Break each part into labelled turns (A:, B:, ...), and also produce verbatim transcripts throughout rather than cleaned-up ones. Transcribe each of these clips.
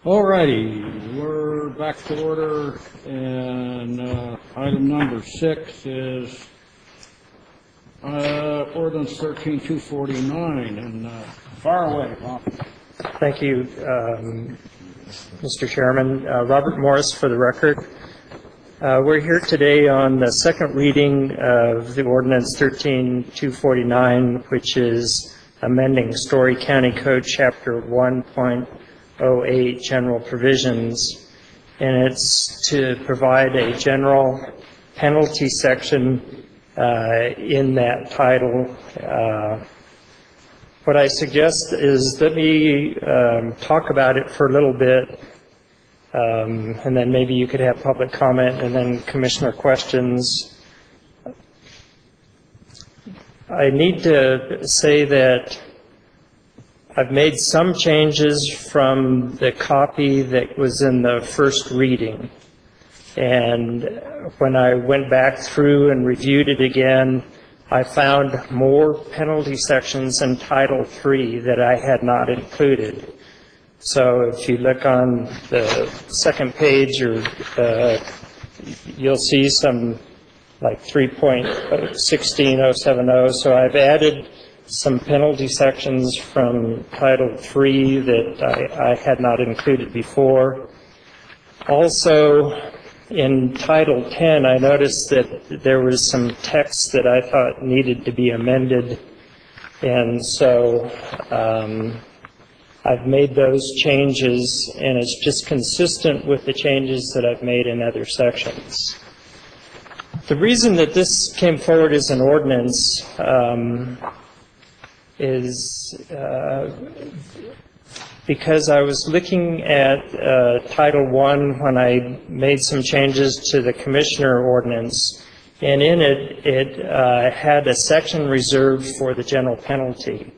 A: Alrighty, we're back to order, and uh, item number six is uh, ordinance thirteen two forty-nine, and uh, far away, Bob.
B: Thank you, um, Mister Chairman. Uh, Robert Morris for the record. Uh, we're here today on the second reading of the ordinance thirteen two forty-nine, which is amending Story County Code Chapter one point oh eight General Provisions, and it's to provide a general penalty section uh, in that title. Uh, what I suggest is let me um, talk about it for a little bit, um, and then maybe you could have public comment and then commissioner questions. I need to say that I've made some changes from the copy that was in the first reading. And when I went back through and reviewed it again, I found more penalty sections in Title three that I had not included. So if you look on the second page, or uh, you'll see some like three point one six oh seven oh. So I've added some penalty sections from Title three that I, I had not included before. Also, in Title ten, I noticed that there was some text that I thought needed to be amended, and so um, I've made those changes, and it's just consistent with the changes that I've made in other sections. The reason that this came forward as an ordinance um, is uh, because I was looking at uh, Title one when I made some changes to the Commissioner Ordinance, and in it, it uh, had a section reserved for the general penalty.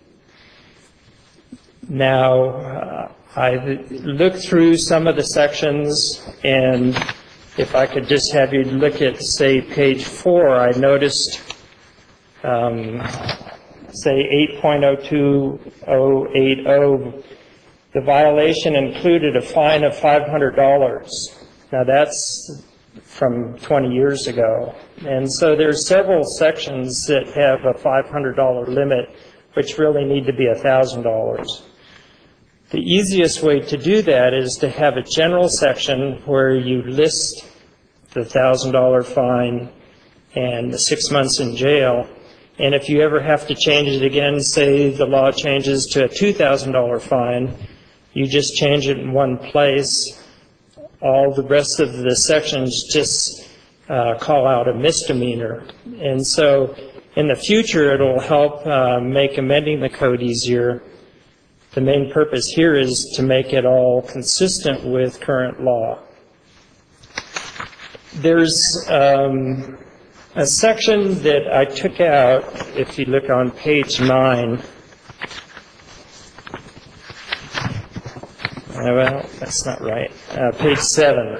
B: Now, uh, I looked through some of the sections, and if I could just have you look at, say, page four, I noticed um, say eight point oh two oh eight oh, the violation included a fine of five hundred dollars. Now that's from twenty years ago. And so there's several sections that have a five hundred dollar limit, which really need to be one thousand dollars. The easiest way to do that is to have a general section where you list the one thousand dollar fine and the six months in jail. And if you ever have to change it again, say the law changes to a two thousand dollar fine, you just change it in one place. All the rest of the sections just uh, call out a misdemeanor. And so in the future, it'll help uh, make amending the code easier. The main purpose here is to make it all consistent with current law. There's um, a section that I took out, if you look on page nine. Uh, well, that's not right. Uh, page seven.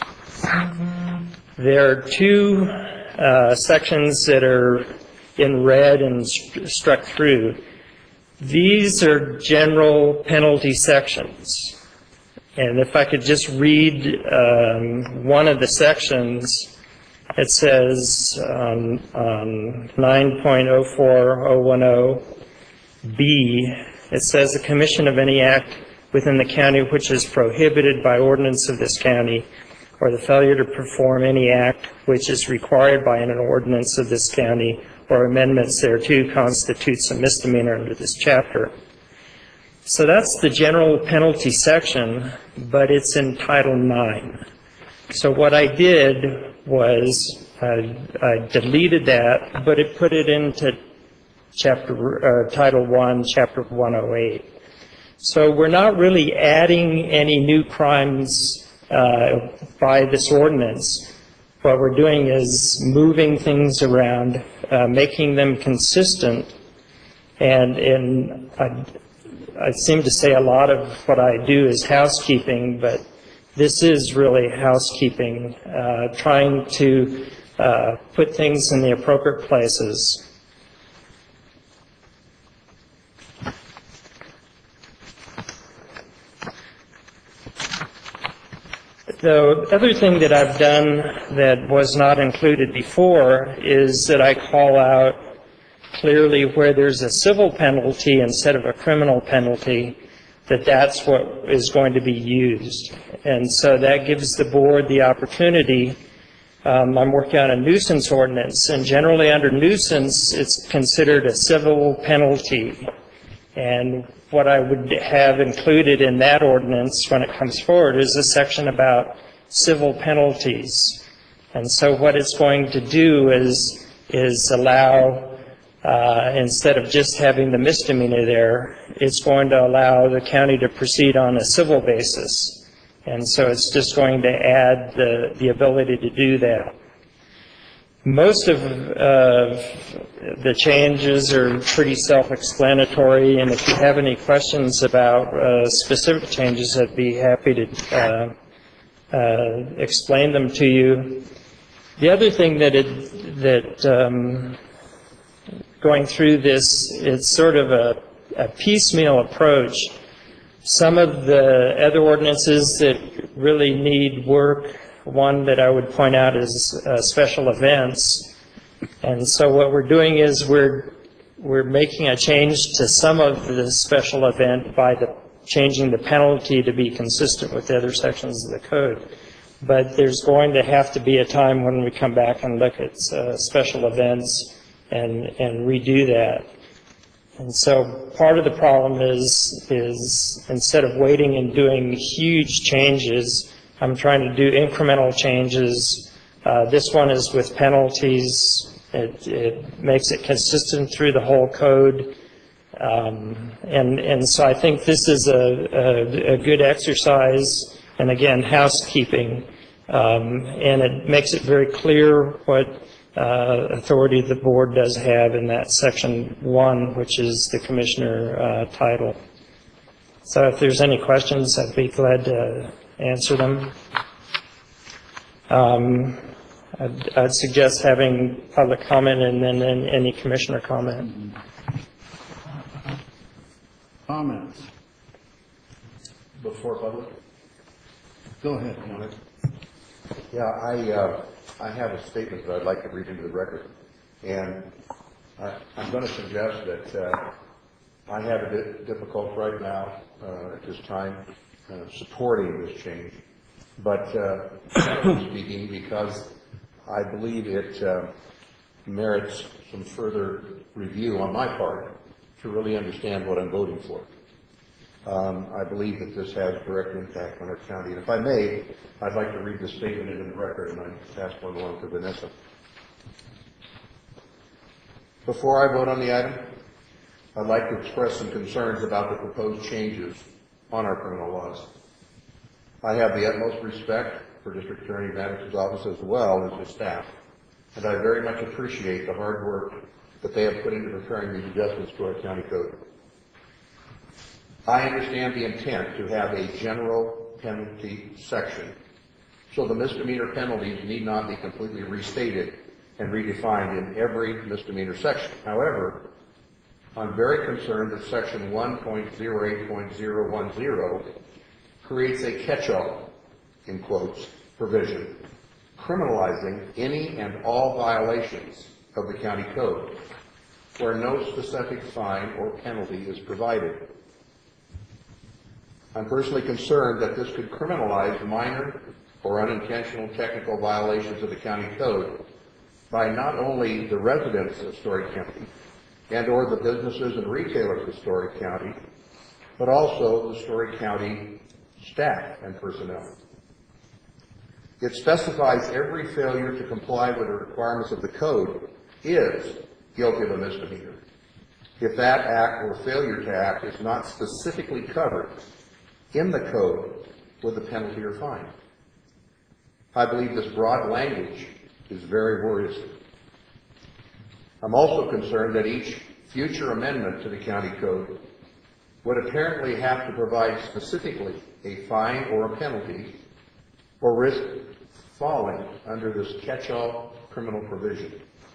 B: There are two uh, sections that are in red and st- struck through. These are general penalty sections. And if I could just read um, one of the sections, it says um, um, nine point oh four oh ten B, it says the commission of any act within the county which is prohibited by ordinance of this county, or the failure to perform any act which is required by an ordinance of this county or amendments thereto constitutes a misdemeanor under this chapter. So that's the general penalty section, but it's in Title nine. So what I did was I, I deleted that, but it put it into chapter uh, Title one, Chapter one oh eight. So we're not really adding any new crimes uh, by this ordinance. What we're doing is moving things around, uh, making them consistent, and in I, I seem to say a lot of what I do is housekeeping, but this is really housekeeping, uh, trying to uh, put things in the appropriate places. The other thing that I've done that was not included before is that I call out clearly where there's a civil penalty instead of a criminal penalty, that that's what is going to be used. And so that gives the board the opportunity. Um, I'm working on a nuisance ordinance, and generally under nuisance, it's considered a civil penalty. And what I would have included in that ordinance when it comes forward is a section about civil penalties. And so what it's going to do is, is allow, uh, instead of just having the misdemeanor there, it's going to allow the county to proceed on a civil basis. And so it's just going to add the, the ability to do that. Most of uh, the changes are pretty self-explanatory, and if you have any questions about uh, specific changes, I'd be happy to uh, uh, explain them to you. The other thing that it, that um, going through this, it's sort of a, a piecemeal approach. Some of the other ordinances that really need work, one that I would point out is uh, special events. And so what we're doing is we're we're making a change to some of the special event by the changing the penalty to be consistent with the other sections of the code. But there's going to have to be a time when we come back and look at uh, special events and and redo that. And so part of the problem is is instead of waiting and doing huge changes, I'm trying to do incremental changes. Uh, this one is with penalties. It, it makes it consistent through the whole code. Um, and, and so I think this is a, a, a good exercise, and again, housekeeping. Um, and it makes it very clear what uh, authority the board does have in that section one, which is the commissioner uh, title. So if there's any questions, I'd be glad to answer them. Um, I'd, I'd suggest having public comment and then and any commissioner comment.
A: Comments?
C: Before public?
A: Go ahead, Mike.
C: Yeah, I, uh, I have a statement that I'd like to read into the record. And I, I'm going to suggest that uh, I have it difficult right now uh, at this time uh, supporting this change. But uh, speaking, because I believe it uh, merits some further review on my part to really understand what I'm voting for. Um, I believe that this has direct impact on our county. And if I may, I'd like to read the statement into the record, and I pass one along to Vanessa. Before I vote on the item, I'd like to express some concerns about the proposed changes on our criminal laws. I have the utmost respect for District Attorney Maddox's office as well as his staff, and I very much appreciate the hard work that they have put into preparing these adjustments to our county code. I understand the intent to have a general penalty section, so the misdemeanor penalties need not be completely restated and redefined in every misdemeanor section. However, I'm very concerned that section one point oh eight point oh one oh creates a catch-all, in quotes, provision, criminalizing any and all violations of the county code, where no specific fine or penalty is provided. I'm personally concerned that this could criminalize minor or unintentional technical violations of the county code by not only the residents of Story County and or the businesses and retailers of Story County, but also the Story County staff and personnel. It specifies every failure to comply with the requirements of the code is guilty of a misdemeanor if that act or failure to act is not specifically covered in the code with a penalty or fine. I believe this broad language is very worrisome. I'm also concerned that each future amendment to the county code would apparently have to provide specifically a fine or a penalty or risk falling under this catch-all criminal provision.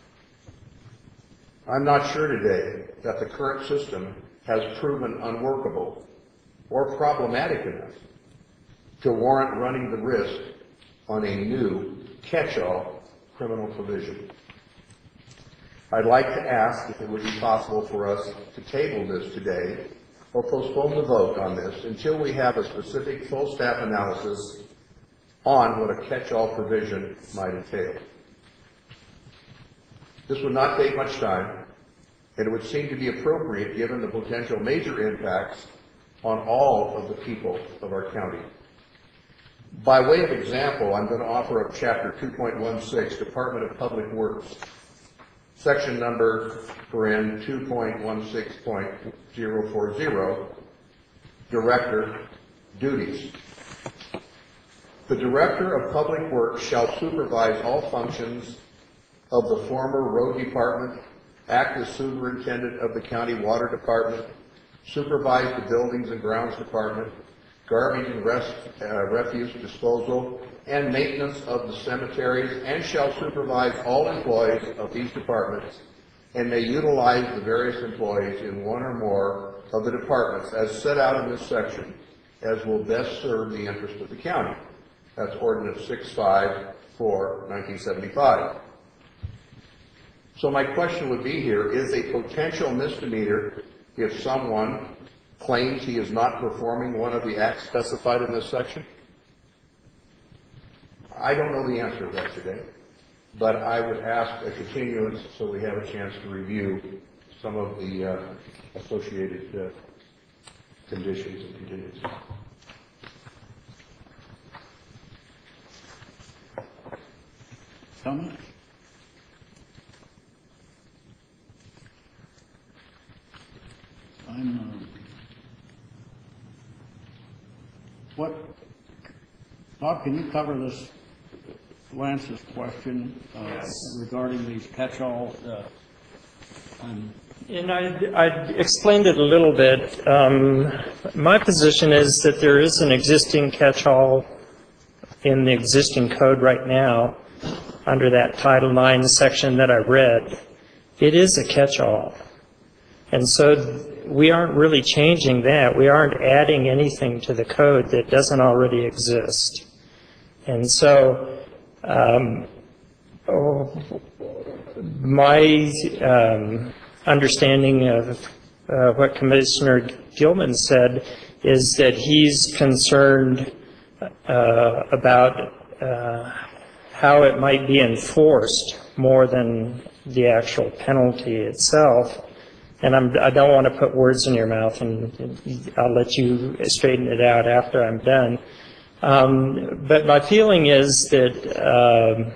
C: I'm not sure today that the current system has proven unworkable or problematic enough to warrant running the risk on a new catch-all criminal provision. I'd like to ask if it would be possible for us to table this today or postpone the vote on this until we have a specific full staff analysis on what a catch-all provision might entail. This would not take much time, and it would seem to be appropriate given the potential major impacts on all of the people of our county. By way of example, I'm going to offer up Chapter two point one six, Department of Public Works, section number in two point one six point zero four zero, Director Duties. The Director of Public Works shall supervise all functions of the former Road Department, act as Superintendent of the County Water Department, supervise the Buildings and Grounds Department, garbage and rest, uh, refuse disposal, and maintenance of the cemeteries, and shall supervise all employees of these departments, and may utilize the various employees in one or more of the departments as set out in this section, as will best serve the interest of the county. That's Ordinance six five four, nineteen seventy-five. So my question would be here, is a potential misdemeanor if someone claims he is not performing one of the acts specified in this section? I don't know the answer to that today, but I would ask a continuance so we have a chance to review some of the uh, associated uh, conditions and contingencies.
A: Comment? I'm, uh, what, Bob, can you cover this, Lance's question uh,
B: Yes.
A: regarding these catch-all? Uh, um,
B: And I, I explained it a little bit. Um, my position is that there is an existing catch-all in the existing code right now under that Title nine section that I read. It is a catch-all. And so we aren't really changing that. We aren't adding anything to the code that doesn't already exist. And so um, oh, my um, understanding of uh, what Commissioner Gilman said is that he's concerned uh, about uh, how it might be enforced more than the actual penalty itself. And I'm, I don't want to put words in your mouth, and I'll let you straighten it out after I'm done. Um, but my feeling is that um,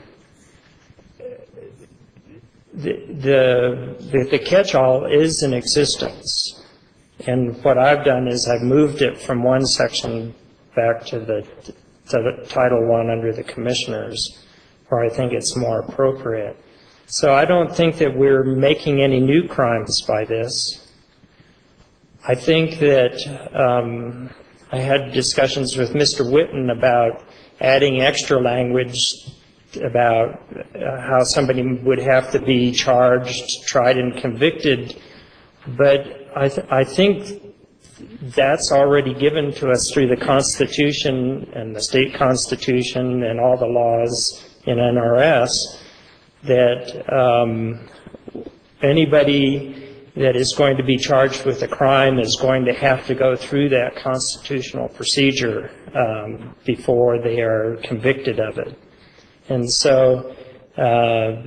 B: the, the, the, the catch-all is in existence. And what I've done is I've moved it from one section back to the, to the Title one under the Commissioners, where I think it's more appropriate. So I don't think that we're making any new crimes by this. I think that um, I had discussions with Mister Whitten about adding extra language about uh, how somebody would have to be charged, tried, and convicted. But I, th I think that's already given to us through the Constitution and the state Constitution and all the laws in N R S. That um, anybody that is going to be charged with a crime is going to have to go through that constitutional procedure um, before they are convicted of it. And so uh,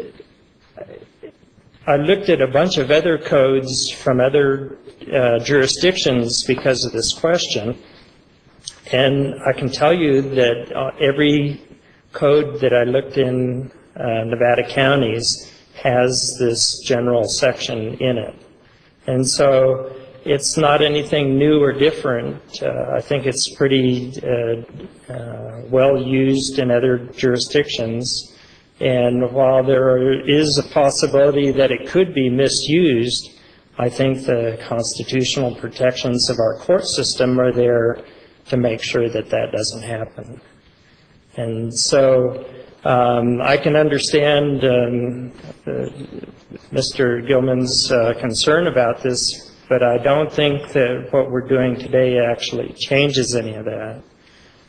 B: I looked at a bunch of other codes from other uh, jurisdictions because of this question, and I can tell you that uh, every code that I looked in Uh, Nevada counties has this general section in it. And so it's not anything new or different. Uh, I think it's pretty uh, uh, well used in other jurisdictions. And while there is a possibility that it could be misused, I think the constitutional protections of our court system are there to make sure that that doesn't happen. And so Um, I can understand um, uh, Mister Gilman's uh, concern about this, but I don't think that what we're doing today actually changes any of that.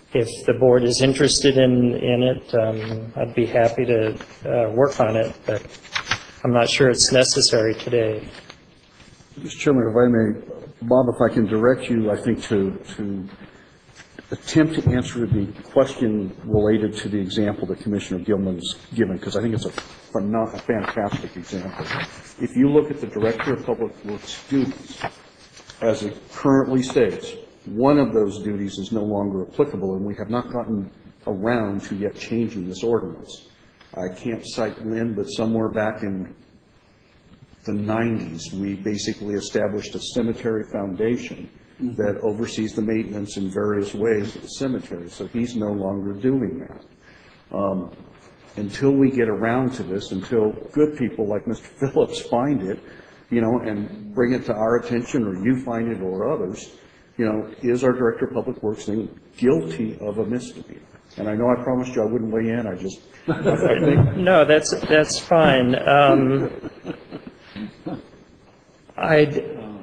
B: if the board is interested in, in it, um, I'd be happy to uh, work on it, but I'm not sure it's necessary today.
D: Mister Chairman, if I may, Bob, if I can direct you, I think, to, to attempt to answer the question related to the example that Commissioner Gilman's given, because I think it's a, phenom- a fantastic example. If you look at the Director of Public Works duties, as it currently states, one of those duties is no longer applicable, and we have not gotten around to yet changing this ordinance. I can't cite when, but somewhere back in the nineties, we basically established a cemetery foundation that oversees the maintenance in various ways of the cemetery. So he's no longer doing that. Um, until we get around to this, until good people like Mister Phillips find it, you know, and bring it to our attention, or you find it, or others, you know, is our Director of Public Works thing guilty of a misdemeanor? And I know I promised you I wouldn't weigh in. I just, I think.
B: No, that's that's fine. Um, I'd,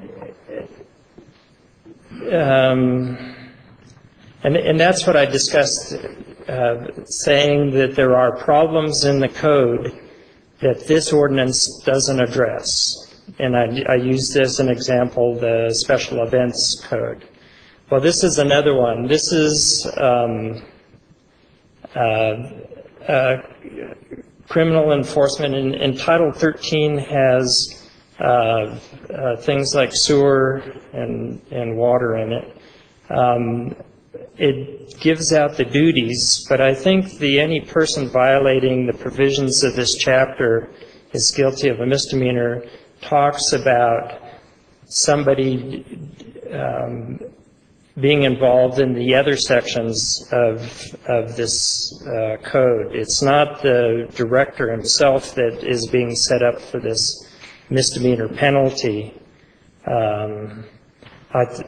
B: um, and and that's what I discussed, uh, saying that there are problems in the code that this ordinance doesn't address. And I, I used as an example the special events code. Well, this is another one. This is um, uh, uh, criminal enforcement, and, and Title thirteen has uh, uh, things like sewer and, and water in it. Um, it gives out the duties, but I think the any person violating the provisions of this chapter is guilty of a misdemeanor talks about somebody um, being involved in the other sections of, of this uh, code. It's not the director himself that is being set up for this misdemeanor penalty. Um, I th-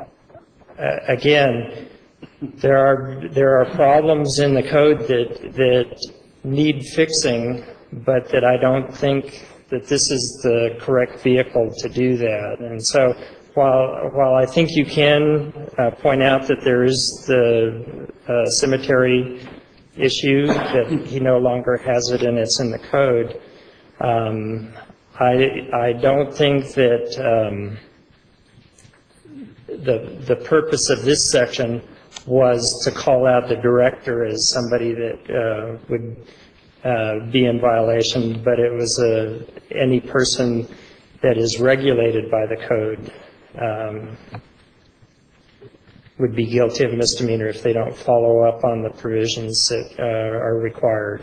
B: again, there are there are problems in the code that that need fixing, but that I don't think that this is the correct vehicle to do that. And so while while I think you can uh, point out that there is the uh, cemetery issue, that he no longer has it and it's in the code, um, I I don't think that um, the the purpose of this section was to call out the director as somebody that uh, would Uh, be in violation, but it was a, any person that is regulated by the code um, would be guilty of misdemeanor if they don't follow up on the provisions that uh, are required.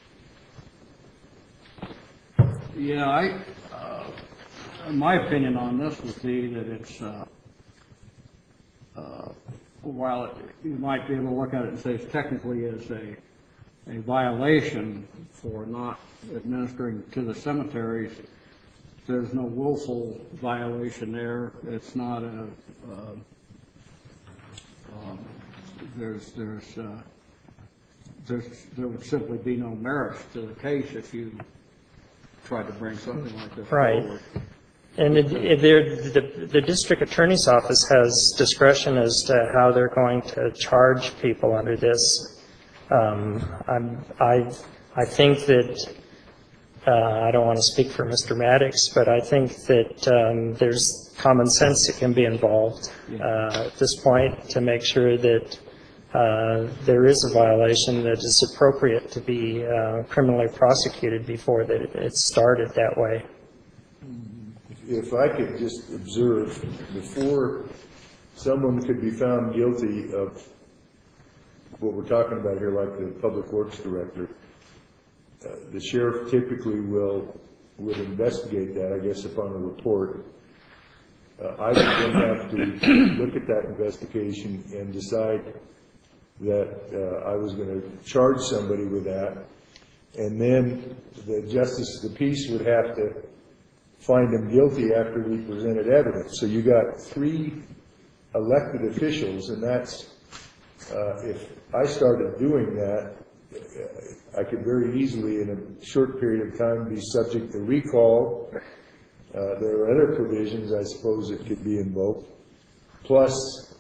A: Yeah, I, uh, my opinion on this would be that it's, uh, uh, while it, you might be able to look at it and say it's technically is a a violation for not administering to the cemeteries, there's no willful violation there. It's not a, uh, um, there's, there's, uh, there's, there would simply be no merit to the case if you tried to bring something like this
B: Right.
A: forward.
B: And it, it, the, the district attorney's office has discretion as to how they're going to charge people under this. Um, I'm, I, I think that, uh, I don't want to speak for Mister Maddox, but I think that um, there's common sense that can be involved uh, at this point to make sure that uh, there is a violation that is appropriate to be uh, criminally prosecuted before that it's started that way.
E: If I could just observe, before someone could be found guilty of what we're talking about here, like the Public Works Director, uh, the sheriff typically will would investigate that, I guess, upon a report. Uh, I would then have to look at that investigation and decide that uh, I was going to charge somebody with that, and then the Justice of the Peace would have to find them guilty after we presented evidence. So you got three elected officials, and that's Uh, if I started doing that, I could very easily, in a short period of time, be subject to recall. Uh, there are other provisions, I suppose, that could be invoked. Plus,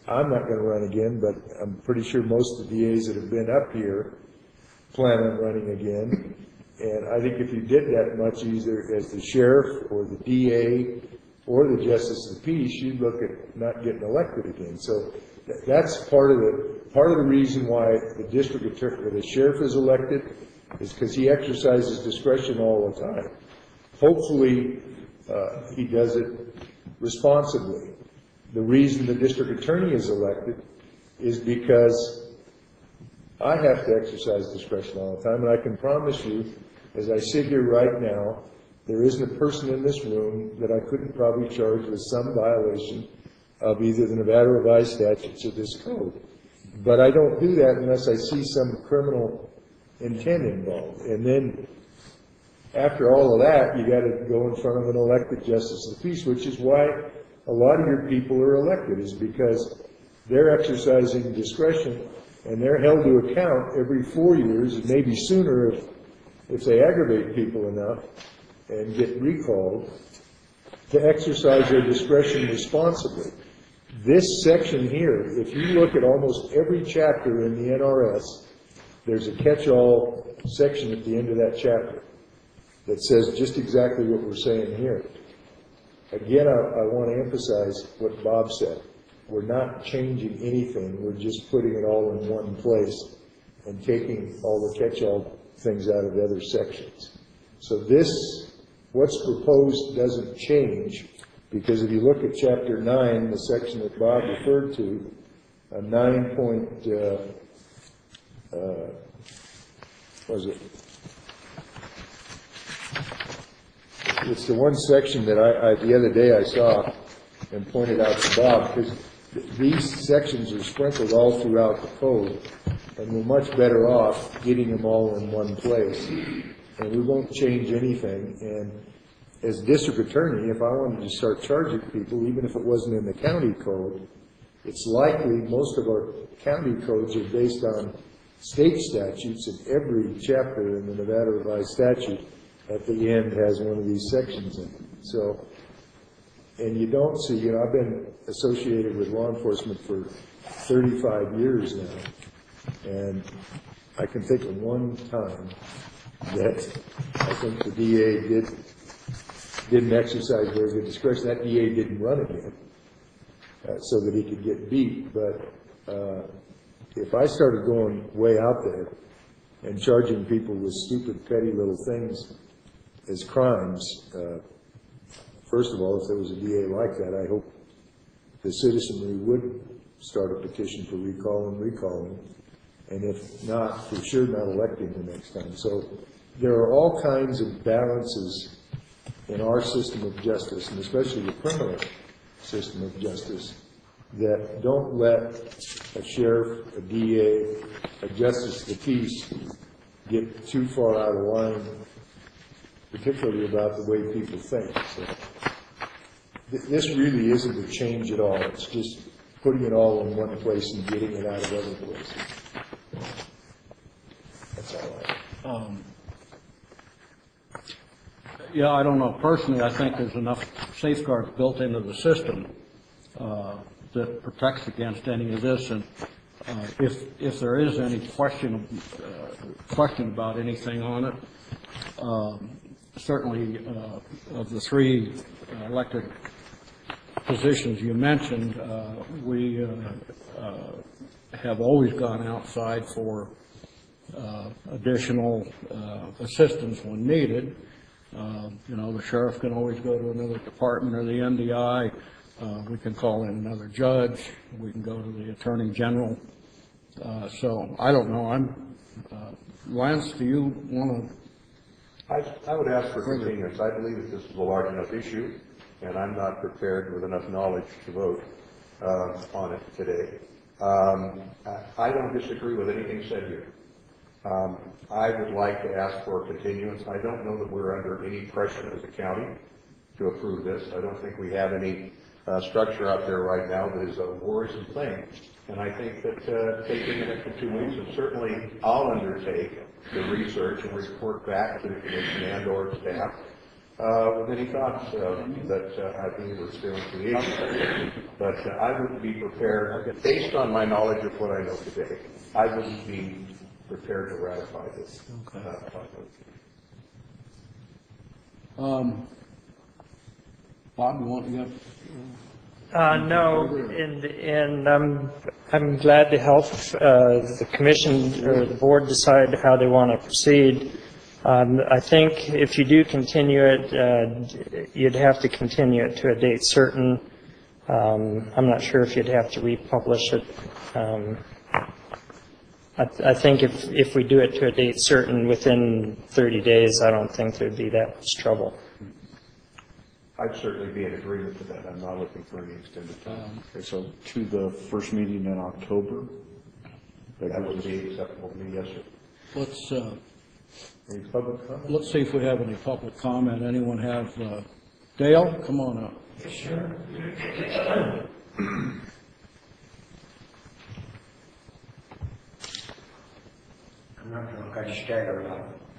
E: I'm not going to run again, but I'm pretty sure most of the D As that have been up here plan on running again. And I think if you did that much, either as the sheriff or the D A or the justice of the peace, you'd look at not getting elected again. So th- that's part of the part of the reason why the district attorney, or the sheriff is elected, is because he exercises discretion all the time. Hopefully, uh, he does it responsibly. The reason the district attorney is elected is because I have to exercise discretion all the time, and I can promise you, as I sit here right now, there isn't a person in this room that I couldn't probably charge with some violation of either the Nevada revised statutes or this code. But I don't do that unless I see some criminal intent involved. And then after all of that, you got to go in front of an elected justice of the peace, which is why a lot of your people are elected, is because they're exercising discretion and they're held to account every four years, and maybe sooner if, if they aggravate people enough and get recalled, to exercise their discretion responsibly. This section here, if you look at almost every chapter in the N R S, there's a catch-all section at the end of that chapter that says just exactly what we're saying here. Again, I, I want to emphasize what Bob said. We're not changing anything. We're just putting it all in one place and taking all the catch-all things out of the other sections. So this, what's proposed doesn't change, because if you look at chapter nine, the section that Bob referred to, uh, nine point, uh, uh, what was it? It's the one section that I, I, the other day I saw and pointed out to Bob, because th- these sections are sprinkled all throughout the code, and we're much better off getting them all in one place. And we won't change anything. And as district attorney, if I wanted to start charging people, even if it wasn't in the county code, it's likely most of our county codes are based on state statutes, and every chapter in the Nevada Revised Statute at the end has one of these sections in it. So, and you don't see, you know, I've been associated with law enforcement for thirty-five years now, and I can think of one time that I think the D A did, didn't exercise very good discretion. That D A didn't run again uh, so that he could get beat. But uh, if I started going way out there and charging people with stupid, petty little things as crimes, uh, first of all, if there was a D A like that, I hope the citizenry would start a petition for recall and recalling, and if not, for sure not electing the next time. So there are all kinds of balances in our system of justice, and especially the criminal system of justice, that don't let a sheriff, a D A, a justice of the peace get too far out of line, particularly about the way people think. So th- this really isn't a change at all. It's just putting it all in one place and getting it out of other places. That's all I
A: Um, Yeah, I don't know. Personally, I think there's enough safeguards built into the system uh, that protects against any of this. And uh, if if there is any question uh, question about anything on it, um, certainly uh, of the three uh, elected positions you mentioned, uh, we uh, uh, have always gone outside for uh, additional uh, assistance when needed. Uh, you know, the sheriff can always go to another department or the N D I. Uh, we can call in another judge. We can go to the attorney general. Uh, so I don't know. I'm uh, Lance. Do you want to?
C: I, I would ask for continuance. I believe that this is a large enough issue, and I'm not prepared with enough knowledge to vote uh, on it today. Um, I, I don't disagree with anything said here. Um, I would like to ask for a continuance. I don't know that we're under any pressure as a county to approve this. I don't think we have any uh, structure out there right now that is a worrisome thing. And I think that uh, taking an extra two weeks, and certainly I'll undertake the research and report back to the commission and or staff uh, with any thoughts uh, that uh, I think were still created. But uh, I wouldn't be prepared, based on my knowledge of what I know today, I wouldn't be prepared to ratify this.
A: Okay.
C: Uh,
A: Um, Bob, you want, you got?
B: Uh, no, and, and I'm, I'm glad to help uh, the commission or the board decide how they want to proceed. Um, I think if you do continue it, uh, you'd have to continue it to a date certain. Um, I'm not sure if you'd have to republish it. Um, I, I think if, if we do it to a date certain within thirty days, I don't think there'd be that much trouble.
C: I'd certainly be in agreement with that. I'm not looking for any extended time.
D: Okay, so to the first meeting in October?
C: That would be acceptable to me, yes, sir.
A: Let's, uh,
E: Any public comment?
A: let's see if we have any public comment. Anyone have, uh, Dale, come on up.
F: I'm not drunk, I just stagger a lot.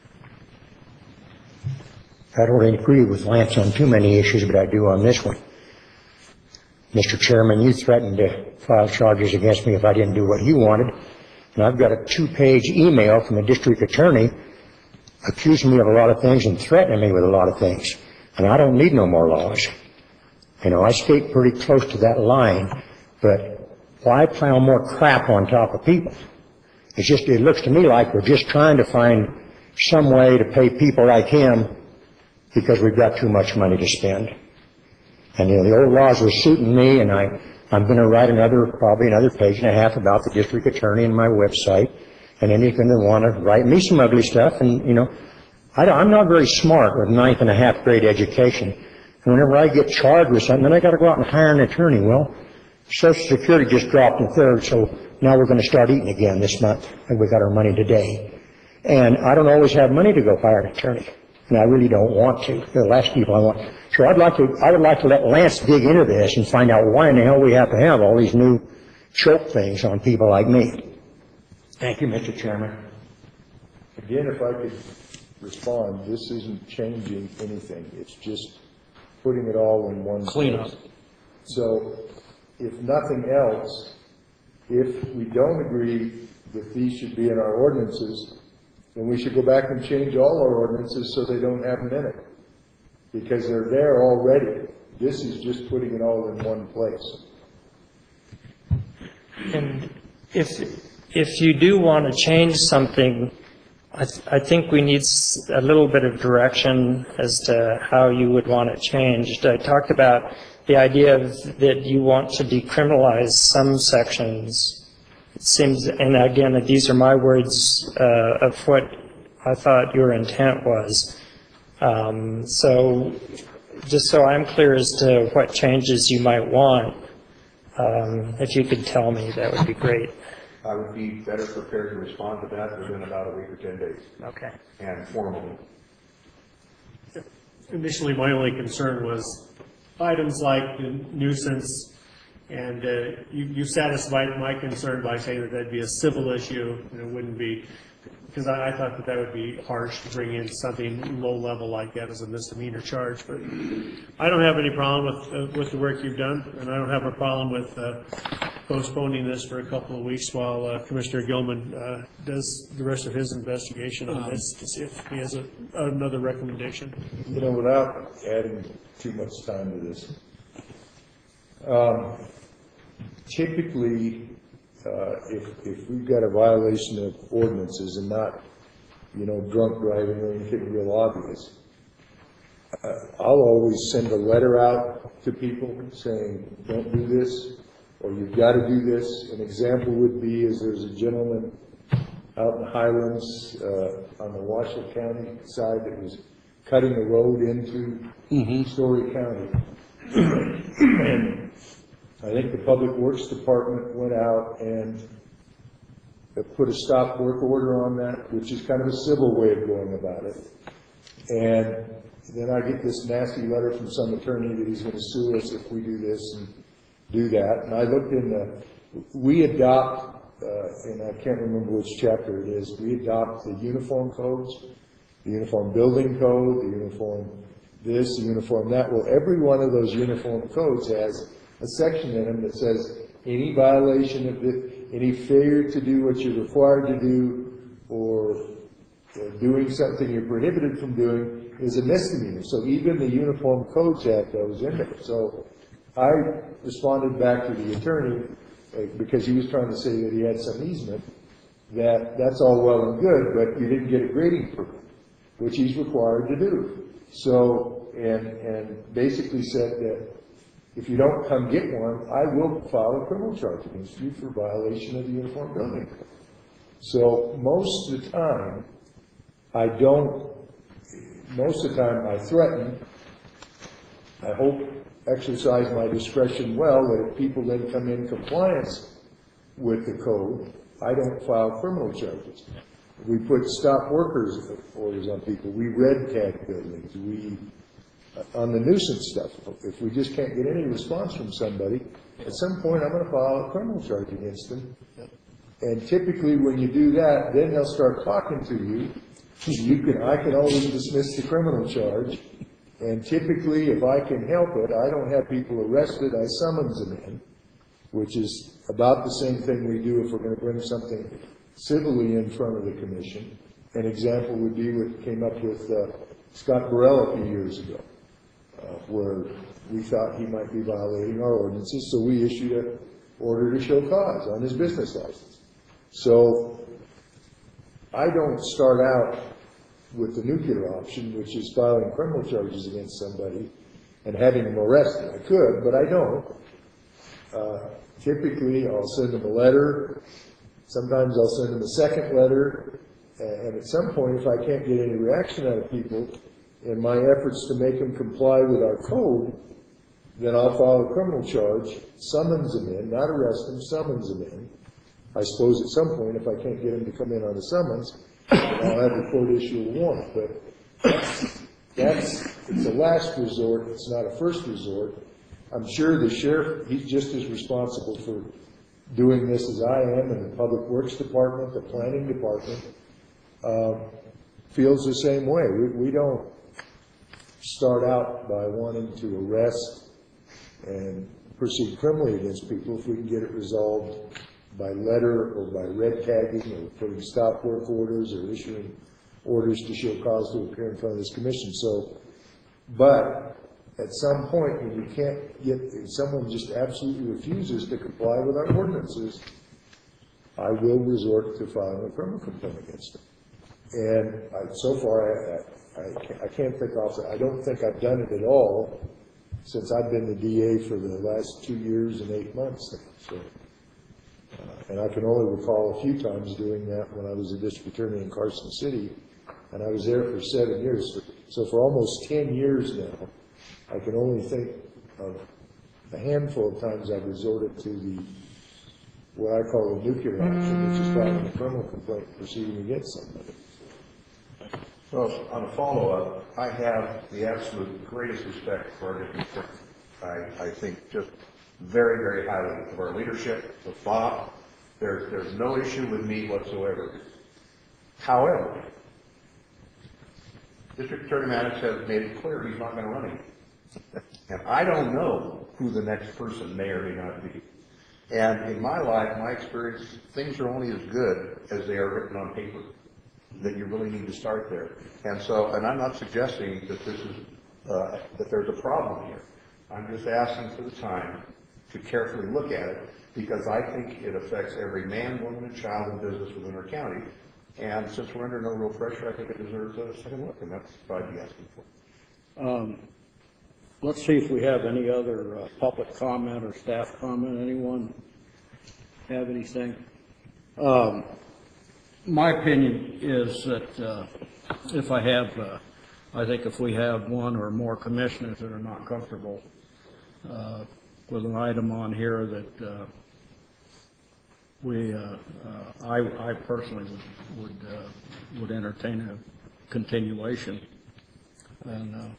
F: I don't agree with Lance on too many issues, but I do on this one. Mister Chairman, you threatened to file charges against me if I didn't do what you wanted, and I've got a two-page email from the district attorney accusing me of a lot of things and threatening me with a lot of things, and I don't need no more laws. You know, I skate pretty close to that line, but why pile more crap on top of people? It's just, it looks to me like we're just trying to find some way to pay people like him because we've got too much money to spend. And, you know, the old laws were suiting me, and I, I'm going to write another, probably another page and a half about the district attorney in my website, and anything that want to write me some ugly stuff. And, you know, I, I'm not very smart with ninth and a half grade education. And whenever I get charged with something, then I got to go out and hire an attorney. Well, Social Security just dropped in third, so now we're going to start eating again this month, and we got our money today. And I don't always have money to go hire an attorney, and I really don't want to. They're the last people I want. So I'd like to, I would like to let Lance dig into this and find out why in the hell we have to have all these new choke things on people like me. Thank you, Mister Chairman.
E: Again, if I could respond, this isn't changing anything. It's just putting it all in one
A: Clean up.
E: place. So if nothing else, if we don't agree that these should be in our ordinances, then we should go back and change all our ordinances so they don't have them in it. Because they're there already. This is just putting it all in one place.
B: And if, if you do want to change something, I, th- I think we need s- a little bit of direction as to how you would want it changed. I talked about the idea of that you want to decriminalize some sections. It seems, and again, these are my words uh, of what I thought your intent was. Um, so just so I'm clear as to what changes you might want, um, if you could tell me, that would be great.
C: I would be better prepared to respond to that within about a week or ten days,
B: Okay.
C: and formally.
G: Initially, my only concern was items like the nuisance, and uh, you, you satisfied my concern by saying that that'd be a civil issue, and it wouldn't be, because I, I thought that that would be harsh to bring in something low level like that as a misdemeanor charge. But I don't have any problem with uh, with the work you've done, and I don't have a problem with uh, postponing this for a couple of weeks while uh, Commissioner Gilman uh, does the rest of his investigation on this to see if he has a, another recommendation.
E: You know, without adding too much time to this, um, typically, uh, if, if we've got a violation of ordinances and not, you know, drunk driving or anything real obvious, uh, I'll always send a letter out to people saying, don't do this, or you've got to do this. An example would be is there's a gentleman out in Highlands uh, on the Washoe County side that was cutting a road into Story County. And I think the Public Works Department went out and put a stop work order on that, which is kind of a civil way of going about it. And then I get this nasty letter from some attorney that he's going to sue us if we do this and do that. And I looked in the, we adopt, uh, and I can't remember which chapter it is, we adopt the uniform codes, the Uniform Building Code, the Uniform this, uniform that. Well, every one of those uniform codes has a section in them that says any violation of the, any failure to do what you're required to do, or uh, doing something you're prohibited from doing is a misdemeanor. So even the Uniform Codes have those in there. So I responded back to the attorney, uh, because he was trying to say that he had some easement, that that's all well and good, but you didn't get a grading permit, which he's required to do. So, and, and basically said that if you don't come get one, I will file a criminal charge against you for violation of the Uniform Building Code. So most of the time, I don't, most of the time I threaten, I hope exercise my discretion well, that if people then come in compliance with the code, I don't file criminal charges. We put stop workers orders on people. We red tag buildings. We, uh, on the nuisance stuff, if we just can't get any response from somebody, at some point I'm going to file a criminal charge against them. And typically when you do that, then they'll start talking to you. You can, I can always dismiss the criminal charge. And typically, if I can help it, I don't have people arrested, I summons them in, which is about the same thing we do if we're going to bring something civilly in front of the commission. An example would be what came up with uh, Scott Burrell a few years ago, uh, where we thought he might be violating our ordinances, so we issued an order to show cause on his business license. So I don't start out with the nuclear option, which is filing criminal charges against somebody and having them arrested. I could, but I don't. Uh, typically, I'll send them a letter. Sometimes I'll send them a second letter. And at some point, if I can't get any reaction out of people in my efforts to make them comply with our code, then I'll file a criminal charge, summons them in, not arrest them, summons them in. I suppose at some point, if I can't get them to come in on a summons, I'll have the court issue a warrant. But that's, that's, it's a last resort. It's not a first resort. I'm sure the sheriff, he's just as responsible for doing this as I am, and the Public Works Department, the Planning Department, uh, feels the same way. We, we don't start out by wanting to arrest and proceed criminally against people if we can get it resolved by letter or by red tagging or putting stop work orders or issuing orders to show cause to appear in front of this commission. So, but at some point when you can't get, if someone just absolutely refuses to comply with our ordinances, I will resort to filing a criminal complaint against them. And I, so far, I, I, I can't think off, I don't think I've done it at all since I've been the D A for the last two years and eight months now. So. Uh, and I can only recall a few times doing that when I was a district attorney in Carson City, and I was there for seven years. So, so for almost ten years now, I can only think of a handful of times I've resorted to the, what I call the nuclear option, which is filing a criminal complaint proceeding against somebody.
C: So on a follow-up, I have the absolute greatest respect for our district attorney. I, I think just very, very highly of our leadership, of Bob. There's, there's no issue with me whatsoever. However, District Attorney Maddox has made it clear he's not going to run again. And I don't know who the next person may or may not be. And in my life, my experience, things are only as good as they are written on paper, that you really need to start there. And so, and I'm not suggesting that this is, uh, that there's a problem here. I'm just asking for the time to carefully look at it, because I think it affects every man, woman, and child in business within our county. And since we're under no real pressure, I think it deserves a second look, and that's what I'd be asking for.
A: Um, let's see if we have any other uh, public comment or staff comment. Anyone have anything? Um, my opinion is that uh, if I have, uh, I think if we have one or more commissioners that are not comfortable uh, with an item on here that uh, we, uh, uh, I, I personally would would, uh, would entertain a continuation. And uh,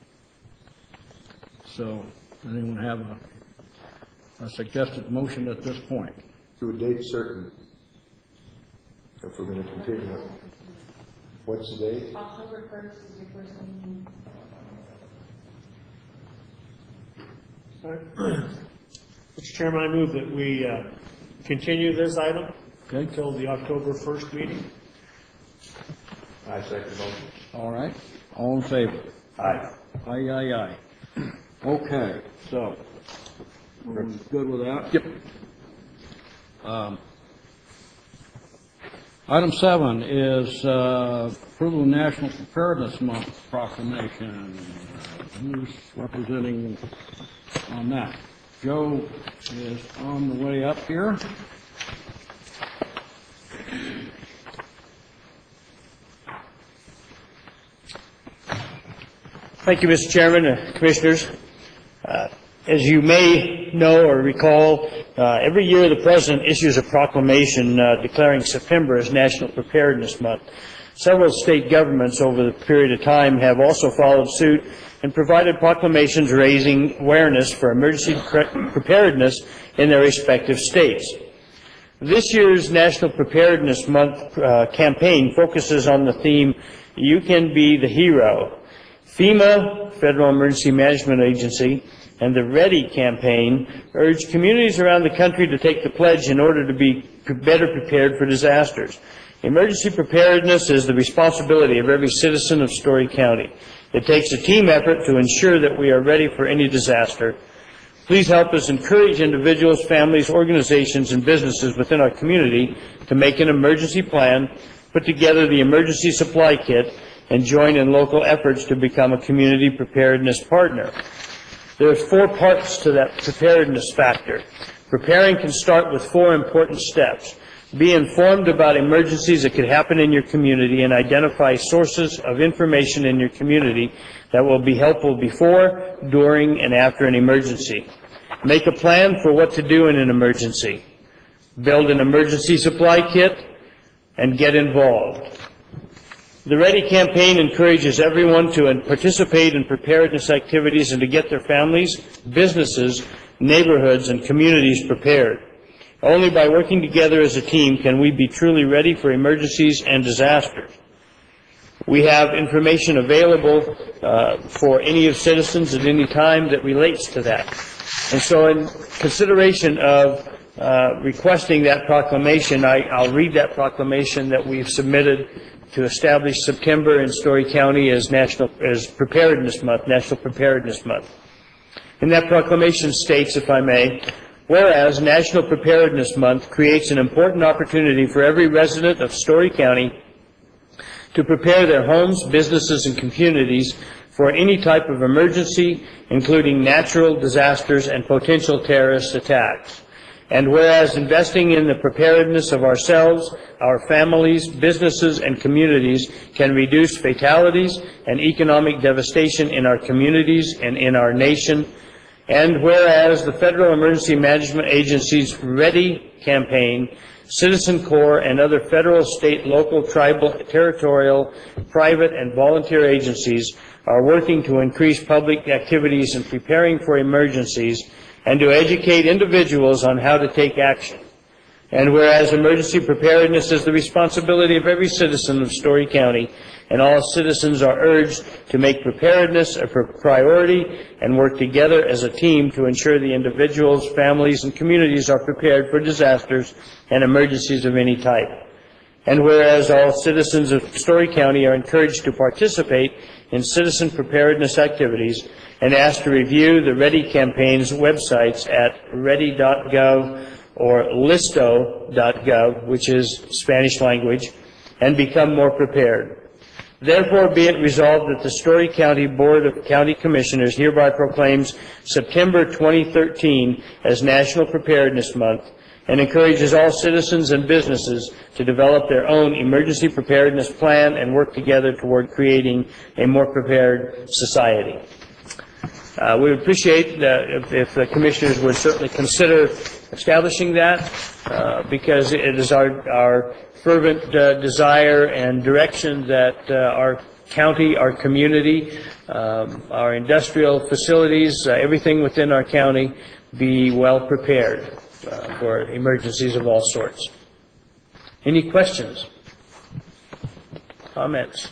A: so, does anyone have a, a suggested motion at this point?
E: To a date certain, if we're going to continue. What's the date?
H: October first is your first meeting.
G: Mister Chairman, I move that we uh, continue this item
A: Okay,
G: until the October first meeting.
C: I second the motion.
A: all right, all in favor?
C: Aye.
A: Aye, aye, aye. Okay, so, we're good with that?
D: Yep.
A: Um, Item seven is uh, approval of National Preparedness Month proclamation. Who's representing on that? Joe is on the way up here.
H: Thank you, Mister Chairman, uh, Commissioners. Uh, As you may know or recall, uh, every year the President issues a proclamation uh, declaring September as National Preparedness Month. Several state governments over the period of time have also followed suit and provided proclamations raising awareness for emergency pre- preparedness in their respective states. This year's National Preparedness Month uh, campaign focuses on the theme, "You Can Be the Hero." FEMA, Federal Emergency Management Agency, and the READY campaign urge communities around the country to take the pledge in order to be better prepared for disasters. Emergency preparedness is the responsibility of every citizen of Story County. It takes a team effort to ensure that we are ready for any disaster. Please help us encourage individuals, families, organizations, and businesses within our community to make an emergency plan, put together the emergency supply kit, and join in local efforts to become a community preparedness partner. There's four parts to that preparedness factor. Preparing can start with four important steps. Be informed about emergencies that could happen in your community and identify sources of information in your community that will be helpful before, during, and after an emergency. Make a plan for what to do in an emergency. Build an emergency supply kit and get involved. The READY campaign encourages everyone to participate in preparedness activities and to get their families, businesses, neighborhoods, and communities prepared. Only by working together as a team can we be truly ready for emergencies and disasters. We have information available uh, for any of citizens at any time that relates to that. And so in consideration of uh, requesting that proclamation, I, I'll read that proclamation that we've submitted to establish September in Story County as National as Preparedness Month, National Preparedness Month. And that proclamation states, if I may, whereas National Preparedness Month creates an important opportunity for every resident of Story County to prepare their homes, businesses, and communities for any type of emergency, including natural disasters and potential terrorist attacks. And whereas investing in the preparedness of ourselves, our families, businesses, and communities can reduce fatalities and economic devastation in our communities and in our nation. And whereas the Federal Emergency Management Agency's READY campaign, Citizen Corps, and other federal, state, local, tribal, territorial, private, and volunteer agencies are working to increase public activities in preparing for emergencies and to educate individuals on how to take action. And whereas emergency preparedness is the responsibility of every citizen of Story County, and all citizens are urged to make preparedness a priority and work together as a team to ensure the individuals, families, and communities are prepared for disasters and emergencies of any type. And whereas all citizens of Story County are encouraged to participate in citizen preparedness activities and asked to review the READY campaign's websites at ready dot gov or listo dot gov, which is Spanish language, and become more prepared. Therefore, be it resolved that the Story County Board of County Commissioners hereby proclaims September twenty thirteen as National Preparedness Month and encourages all citizens and businesses to develop their own emergency preparedness plan and work together toward creating a more prepared society. Uh, we would appreciate uh, if, if the commissioners would certainly consider establishing that uh, because it is our, our fervent uh, desire and direction that uh, our county, our community, um, our industrial facilities, uh, everything within our county be well prepared uh, for emergencies of all sorts. Any questions? Comments?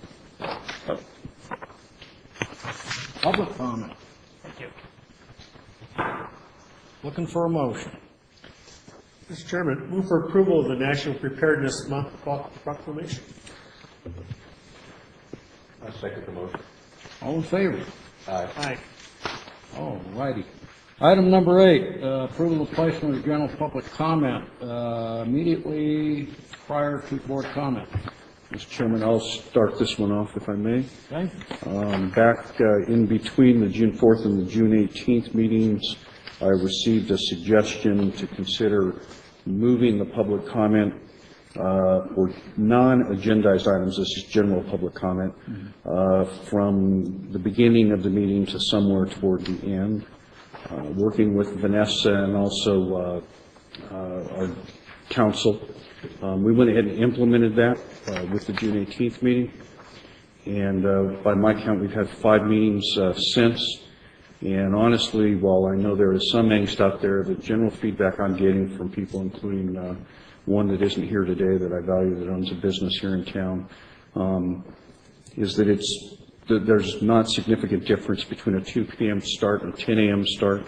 H: Oh.
A: Public comment.
H: Thank you.
A: Looking for a motion.
G: Mister Chairman, move for approval of the National Preparedness Month proclamation.
C: I second the motion.
A: All in favor?
C: Aye.
G: Aye.
A: All righty. Item number eight, uh, approval of placement of general public comment uh, immediately prior to board comment.
D: Mister Chairman, I'll start this one off if I may.
A: Okay?
D: Um, Back uh, in between the June fourth and the June eighteenth meetings, I received a suggestion to consider moving the public comment uh, for non-agendized items, this is general public comment, uh, from the beginning of the meeting to somewhere toward the end. Uh, working with Vanessa and also uh, uh, our council, um, we went ahead and implemented that uh, with the June eighteenth meeting. And uh, by my count, we've had five meetings uh, since. And honestly, while I know there is some angst out there, the general feedback I'm getting from people, including uh, one that isn't here today that I value that owns a business here in town, um, is that it's that there's not significant difference between a two p.m. start and ten a.m. start.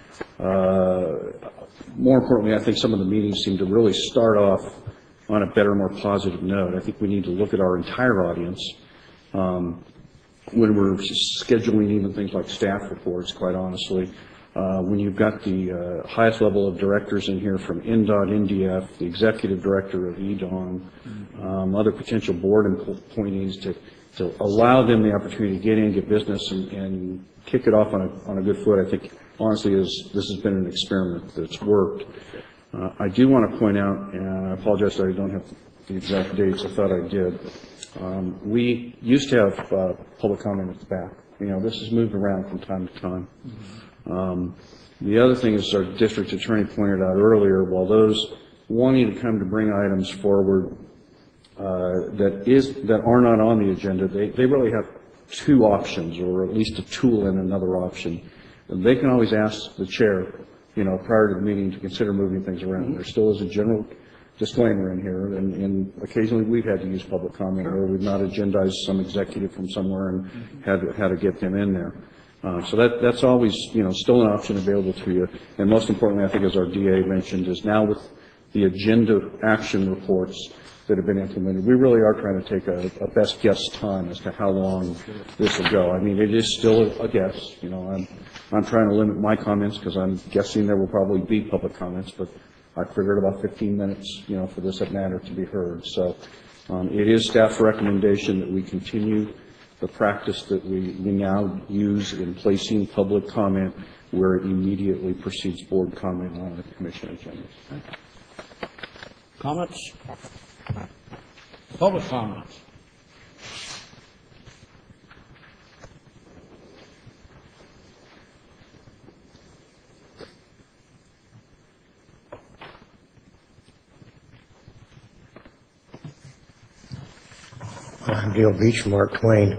D: Uh, more importantly, I think some of the meetings seem to really start off on a better, more positive note. I think we need to look at our entire audience. Um, when we're scheduling even things like staff reports, quite honestly, uh, when you've got the uh, highest level of directors in here from N D O T, N D F, the executive director of E D O N, um, other potential board appointees, to, to allow them the opportunity to get in, get business, and, and kick it off on a, on a good foot, I think, honestly, is, this has been an experiment that's worked. Uh, I do want to point out, and I apologize that I don't have the exact dates, I thought I did. Um, we used to have uh, public comment at the back. You know, this has moved around from time to time. Um, the other thing is, our district attorney pointed out earlier, while those wanting to come to bring items forward uh, that is that are not on the agenda, they, they really have two options, or at least a tool and another option. And they can always ask the chair, you know, prior to the meeting to consider moving things around. There still is a general disclaimer in here, and, and occasionally we've had to use public comment where we've not agendized some executive from somewhere and had to, had to get them in there. Uh, so that that's always, you know, still an option available to you. And most importantly, I think, as our D A mentioned, is now with the agenda action reports that have been implemented, we really are trying to take a, a best guess time as to how long this will go. I mean, it is still a, a guess. You know, I'm I'm trying to limit my comments because I'm guessing there will probably be public comments, but I figured about fifteen minutes, you know, for this matter to be heard. So um, it is staff's recommendation that we continue the practice that we, we now use in placing public comment where it immediately precedes board comment on the commission agenda.
A: Comments? Public comments?
F: I'm Dale Beach from Mark Twain.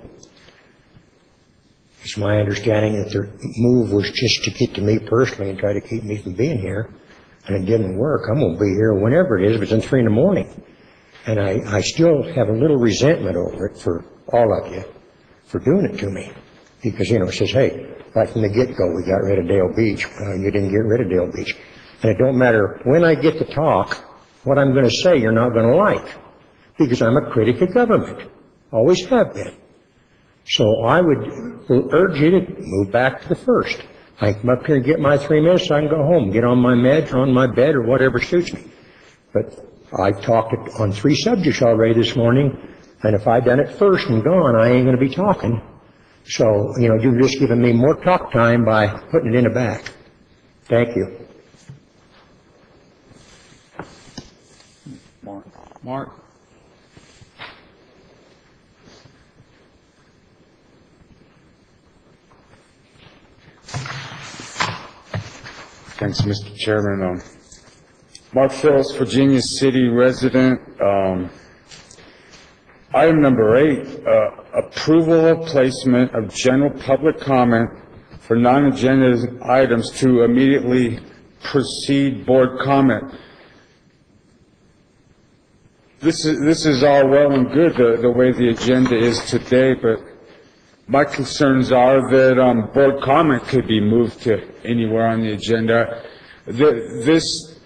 F: It's my understanding that the move was just to get to me personally and try to keep me from being here, and it didn't work. I'm going to be here whenever it is, if it's in three in the morning. And I, I still have a little resentment over it for all of you for doing it to me. Because, you know, it says, hey, right from the get-go, we got rid of Dale Beach. Uh, you didn't get rid of Dale Beach. And it don't matter when I get to talk, what I'm going to say you're not going to like. Because I'm a critic of government. Always have been. So I would urge you to move back to the first. I can come up here and get my three minutes so I can go home, get on my meds, on my bed, or whatever suits me. But I've talked on three subjects already this morning, and if I'd done it first and gone, I ain't going to be talking. So, you know, you've just given me more talk time by putting it in the back. Thank you.
A: Mark. Mark?
I: Thanks, Mister Chairman. Um, Mark Phillips, Virginia City resident. Um, item number eight, uh, approval of placement of general public comment for non-agenda items to immediately precede board comment. This is, this is all well and good, the, the way the agenda is today, but my concerns are that um, board comment could be moved to anywhere on the agenda. the- this,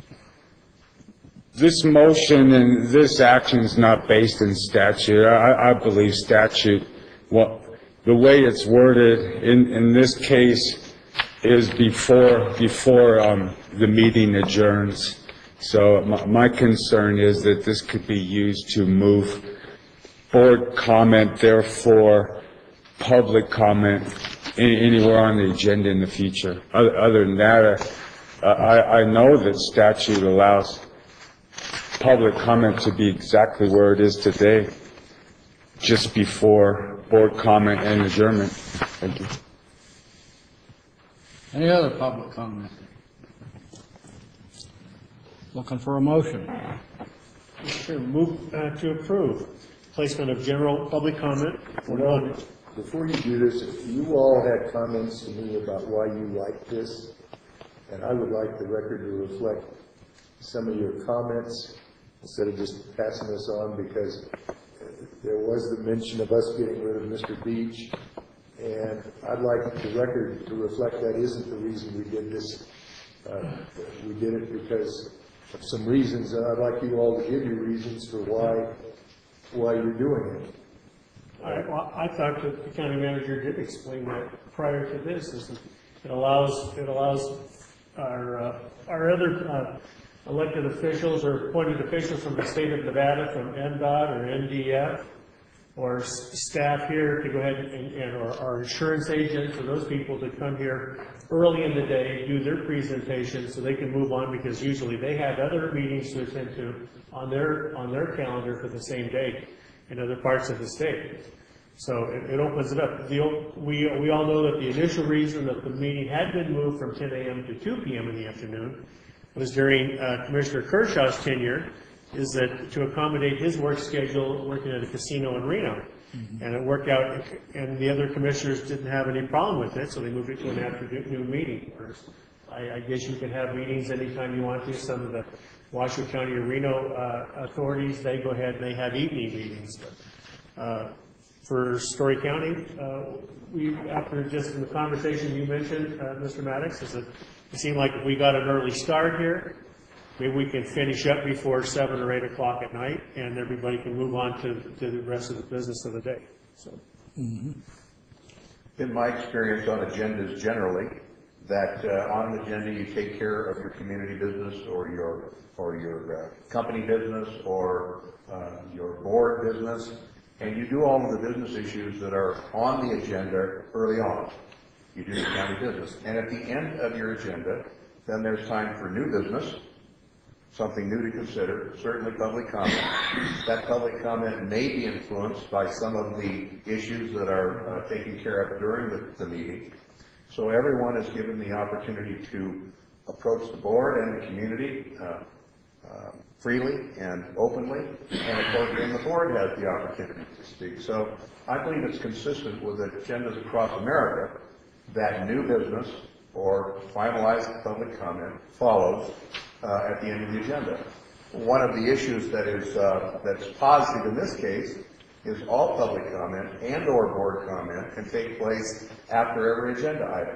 I: this motion and this action is not based in statute. I, I believe statute, what, the way it's worded in, in this case is before, before, um, the meeting adjourns. So my, my concern is that this could be used to move board comment, therefore public comment any- anywhere on the agenda in the future. Other, other than that, uh, I, I know that statute allows public comment to be exactly where it is today, just before board comment and adjournment. Thank you.
A: Any other public comment? Looking for a motion.
G: Mister Chairman, move uh, to approve placement of general public comment for
E: Well,
G: non,
E: before you do this, you all had comments to me about why you like this, and I would like the record to reflect some of your comments instead of just passing this on, because there was the mention of us getting rid of Mister Beach, and I'd like the record to reflect that isn't the reason we did this. Uh, we did it because of some reasons, and I'd like you all to give you reasons for why why you're doing it.
G: I, well, I thought that the county manager did explain that prior to this. Is that it allows, it allows our, uh, our other uh, elected officials or appointed officials from the state of Nevada, from N DOT or N D F, or s- staff here to go ahead and, and or our insurance agents or those people to come here early in the day, do their presentation so they can move on, because usually they have other meetings to attend to on their, on their calendar for the same day in other parts of the state. So it, it opens it up. The, o- we, we all know that the initial reason that the meeting had been moved from ten A M to two P M in the afternoon was during uh, Commissioner Kershaw's tenure, is that to accommodate his work schedule working at a casino in Reno. Mm-hmm. And it worked out, and the other commissioners didn't have any problem with it, so they moved it to an afternoon meeting. I, I guess you can have meetings anytime you want to. Some of the Washoe County or Reno uh, authorities, they go ahead and they have evening meetings. But, uh, for Story County, uh, we, after just in the conversation you mentioned, uh, Mister Maddox, is that it seemed like if we got an early start here, maybe we can finish up before seven or eight o'clock at night, and everybody can move on to, to the rest of the business of the day. So,
C: In my experience on agendas generally, that uh, on the agenda you take care of your community business or your or your uh, company business or uh, your board business, and you do all of the business issues that are on the agenda early on. You do the county business, and at the end of your agenda, then there's time for new business, something new to consider, certainly public comment. That public comment may be influenced by some of the issues that are uh, taken care of during the, the meeting. So everyone is given the opportunity to approach the board and the community uh, uh, freely and openly, and of course then the board has the opportunity to speak. So I believe it's consistent with agendas across America that new business or finalized public comment follows uh, at the end of the agenda. One of the issues that is uh, that's positive in this case is all public comment and or board comment can take place after every agenda item.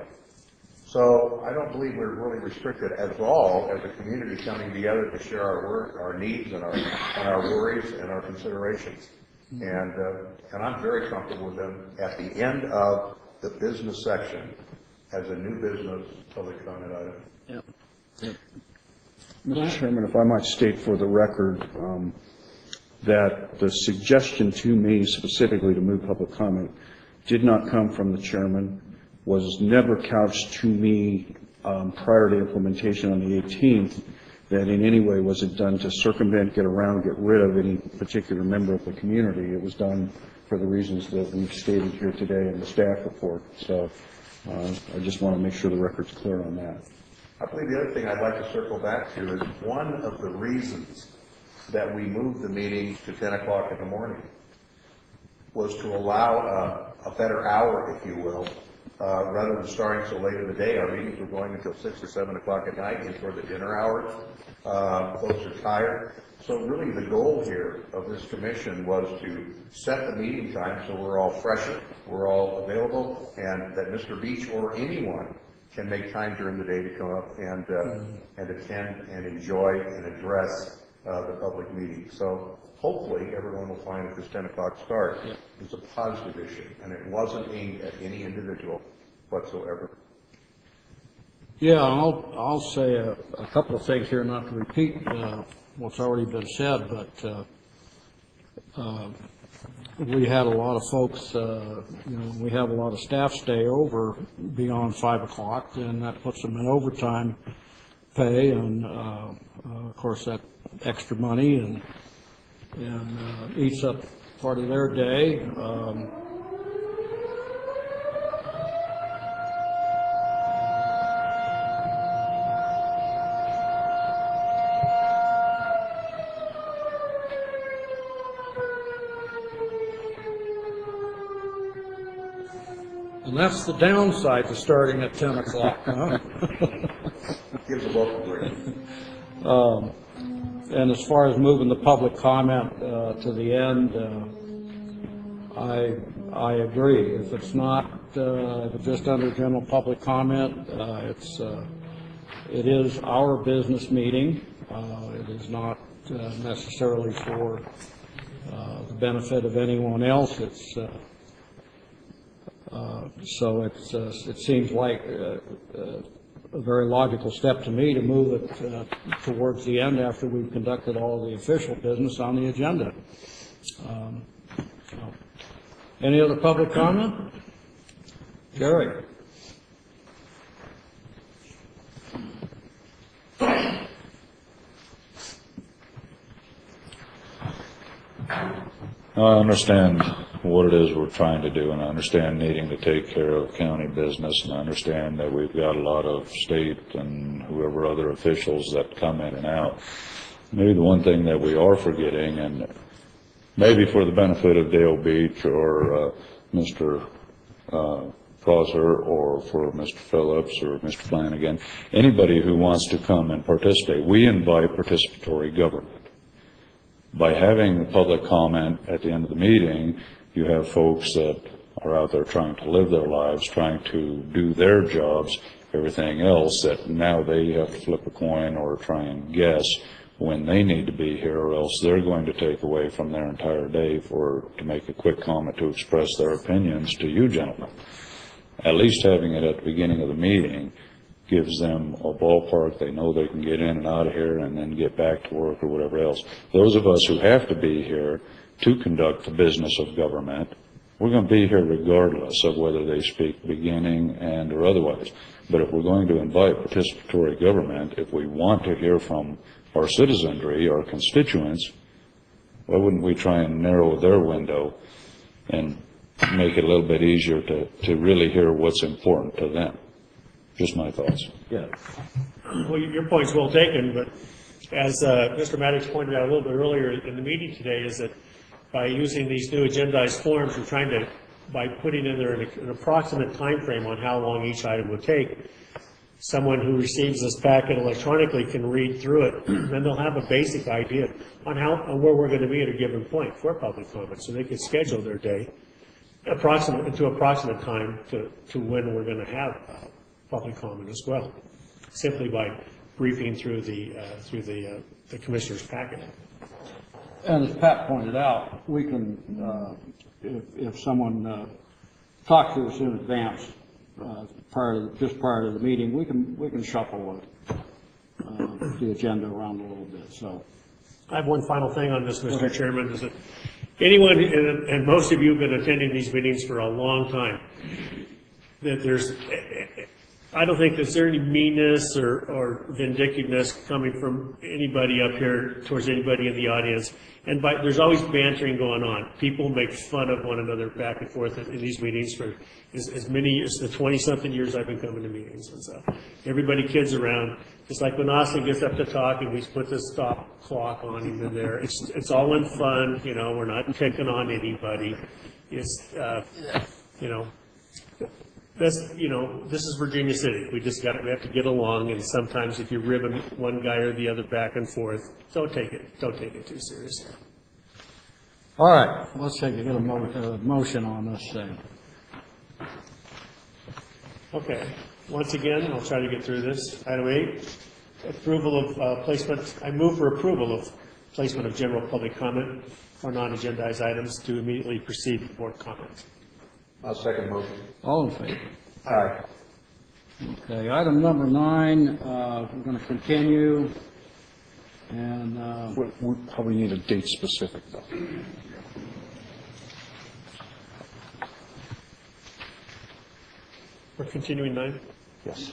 C: So I don't believe we're really restricted at all as a community coming together to share our work, our needs, and our and our worries and our considerations. And uh, and I'm very comfortable with them at the end of the business section as a new business public comment item.
A: Yep.
D: Yep. Mister Chairman, if I might state for the record um, that the suggestion to me specifically to move public comment did not come from the chairman, was never couched to me um, prior to implementation on the eighteenth, that in any way was it done to circumvent, get around, get rid of any particular member of the community. It was done for the reasons that we've stated here today in the staff report. So uh, I just want to make sure the record's clear on that.
C: I believe the other thing I'd like to circle back to is one of the reasons that we moved the meeting to ten o'clock in the morning was to allow a, a better hour, if you will, uh, rather than starting so late in the day. Our meetings were going until six or seven o'clock at night, and toward the dinner hours. Uh, folks are tired. So really the goal here of this commission was to set the meeting time so we're all fresher, we're all available, and that Mister Beach or anyone can make time during the day to come up and, uh, and attend and enjoy and address uh, the public meeting. So hopefully everyone will find that this ten o'clock start is a positive issue, and it wasn't aimed at any individual whatsoever.
A: Yeah, I'll, I'll say a, a couple of things here, not to repeat uh, what's already been said, but uh, uh, we had a lot of folks, uh, you know, we have a lot of staff stay over beyond five o'clock, and that puts them in overtime pay, and uh, uh, of course that extra money and and uh, eats up part of their day. Um, And that's the downside to starting at ten o'clock, huh?
C: Gives a welcome break.
A: Um, And as far as moving the public comment uh, to the end, uh, I, I agree. If it's not, uh, if it's just under general public comment, uh, it's, uh, it is our business meeting. Uh, It is not uh, necessarily for uh, the benefit of anyone else. It's, uh, Uh, so it's, uh, it seems like uh, uh, a very logical step to me to move it uh, towards the end after we've conducted all the official business on the agenda. Um, so. Any other public comment? Jerry?
J: I understand what it is we're trying to do, and I understand needing to take care of county business, and I understand that we've got a lot of state and whoever other officials that come in and out. Maybe the one thing that we are forgetting, and maybe for the benefit of Dale Beach or uh, Mister Uh, Prosser or for Mister Phillips or Mister Flanagan, anybody who wants to come and participate, we invite participatory government. By having the public comment at the end of the meeting, you have folks that are out there trying to live their lives, trying to do their jobs, everything else that now they have to flip a coin or try and guess when they need to be here, or else they're going to take away from their entire day for to make a quick comment to express their opinions to you gentlemen. At least having it at the beginning of the meeting gives them a ballpark. They know they can get in and out of here and then get back to work or whatever else. Those of us who have to be here to conduct the business of government, we're going to be here regardless of whether they speak beginning and or otherwise. But if we're going to invite participatory government, if we want to hear from our citizenry, our constituents, why wouldn't we try and narrow their window and make it a little bit easier to, to really hear what's important to them? Just my thoughts.
A: Yeah.
G: Well, your point's well taken, but as uh, Mister Maddox pointed out a little bit earlier in the meeting today, is that by using these new agendized forms and trying to, by putting in there an, an approximate time frame on how long each item would take, someone who receives this packet electronically can read through it, and they'll have a basic idea on how, on where we're going to be at a given point for public comment, so they can schedule their day approximate, to approximate time to, to when we're going to have uh, public comment as well, simply by briefing through the, uh, through the, uh, the commissioner's packet.
A: And as Pat pointed out, we can, uh, if, if someone uh, talks to us in advance, uh, prior to, just prior to the meeting, we can we can shuffle uh, uh, the agenda around a little bit. So,
G: I have one final thing on this, Mister Chairman, is that anyone, and, and most of you have been attending these meetings for a long time, that there's, I don't think there's any meanness or, or vindictiveness coming from anybody up here towards anybody in the audience. And by, there's always bantering going on. People make fun of one another back and forth in, in these meetings for as, as many as the twenty-something years I've been coming to meetings. And so everybody kids around. Just like when Austin gets up to talk and we put the stop clock on him in there. It's, it's all in fun, you know, we're not picking on anybody. It's, uh, you know, That's, you know, this is Virginia City. We just got, we have to get along, and sometimes if you're ribbing one guy or the other back and forth, don't take it, don't take it too seriously.
A: all right, let's take a, get a mo- uh, motion on this thing.
G: Okay. once again, I'll try to get through this. Item eight, approval of uh, placement, I move for approval of placement of general public comment for non-agendized items to immediately precede the board comments.
C: I'll second motion.
A: All in favor?
C: Aye.
A: Okay, item number nine, uh, we're going to continue, and uh,
D: We we probably need a date specific, though.
G: We're continuing nine?
D: Yes.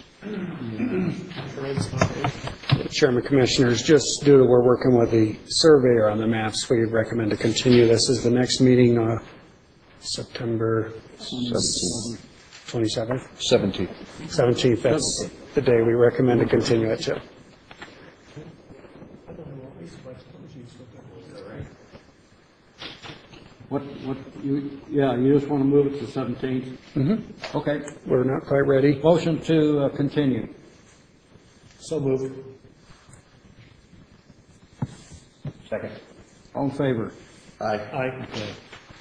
K: Chairman, Commissioners, just due to we're working with the surveyor on the maps, we recommend to continue. This is the next meeting, uh, September twenty-seventh?
D: Seventeenth.
K: seventeenth, that's the day we recommend to continue it to.
A: what, what, you, yeah, you just want to move it to seventeenth?
K: Mm-hmm.
A: Okay.
K: We're not quite ready.
A: Motion to uh, continue.
G: So moved.
C: Second.
A: All in favor?
C: Aye.
G: Aye.
A: Okay.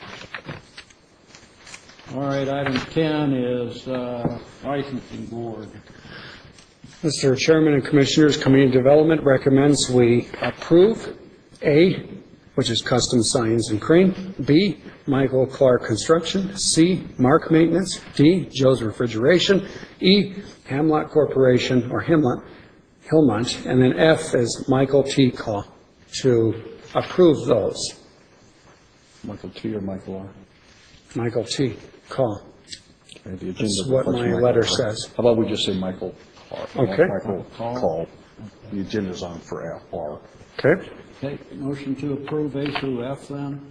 A: All right, item ten is uh, licensing board.
K: Mister Chairman and Commissioners, Community Development recommends we approve A, which is Custom Signs and Crane, B, Michael Clark Construction, C, Mark Maintenance, D, Joe's Refrigeration, E, Hamlot Corporation, or Himlot, Hillmont, and then F is Michael T. Caw, to approve those.
D: Michael T. or Michael R.?
K: Michael T. Caw.
D: Okay, the agenda
K: That's what
D: reflects
K: my
D: Michael
K: letter
D: R.
K: says.
D: How about we just say Michael R.?
K: Okay.
D: Michael Call. The agenda's on for F R.
K: Okay.
A: Okay, motion to approve A through F then.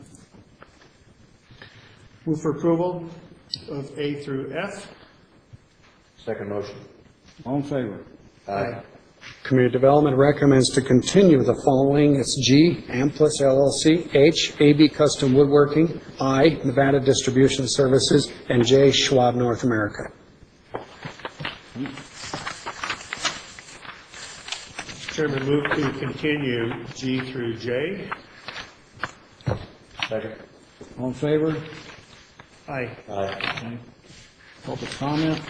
G: Move for approval of A through F.
C: Second motion.
A: All in favor?
C: Aye.
K: Community Development recommends to continue the following. It's G, Amplis L L C, H, A B Custom Woodworking, I, Nevada Distribution Services, and J, Schwab North America.
G: Chairman, move to continue G through J.
C: Second.
A: All in favor?
G: Aye.
C: Aye.
A: Public comment?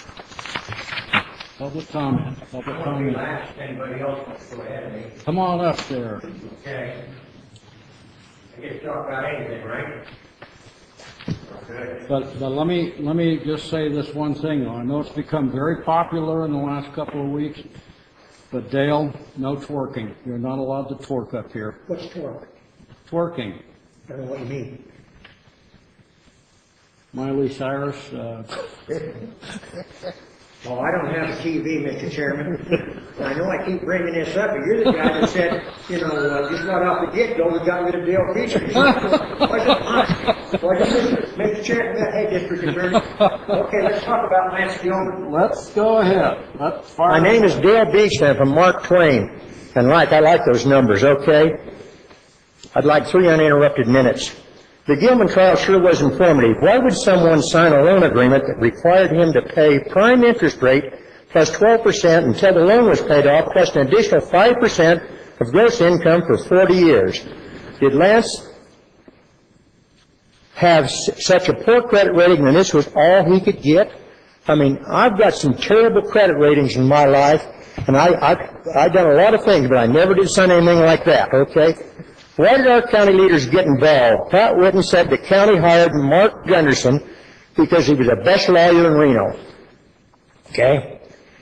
A: Public comment, public comment.
F: Anybody else wants to go ahead of me?
A: Come on up there.
F: Okay. I get to talk about anything, right? Okay.
A: But, but let me, let me just say this one thing, though. I know it's become very popular in the last couple of weeks, but Dale, no twerking. You're not allowed to twerk up here.
F: What's twerk?
A: Twerking.
F: I don't know what you mean.
A: Miley Cyrus, uh,
F: Well, I don't have a T V, Mister Chairman. I know I keep bringing this up, but you're the guy that said, you know, uh, just right off the get-go, we got rid of Dale Beecham. Why did Mister Chairman, hey, District Attorney. Okay, let's talk about Lance Gilman.
A: let's go ahead. Let's fire.
F: My name is Dale Beecham from Mark Twain, and like, I like those numbers, okay? I'd like three uninterrupted minutes. The Gilman trial sure was informative. Why would someone sign a loan agreement that required him to pay prime interest rate plus twelve percent until the loan was paid off, plus an additional five percent of gross income for forty years? Did Lance have s- such a poor credit rating and this was all he could get? I mean, I've got some terrible credit ratings in my life, and I, I've, I've done a lot of things, but I never did sign anything like that, okay? Why did our county leaders get involved? Pat Whitten said the county hired Mark Gunderson because he was the best lawyer in Reno. Okay?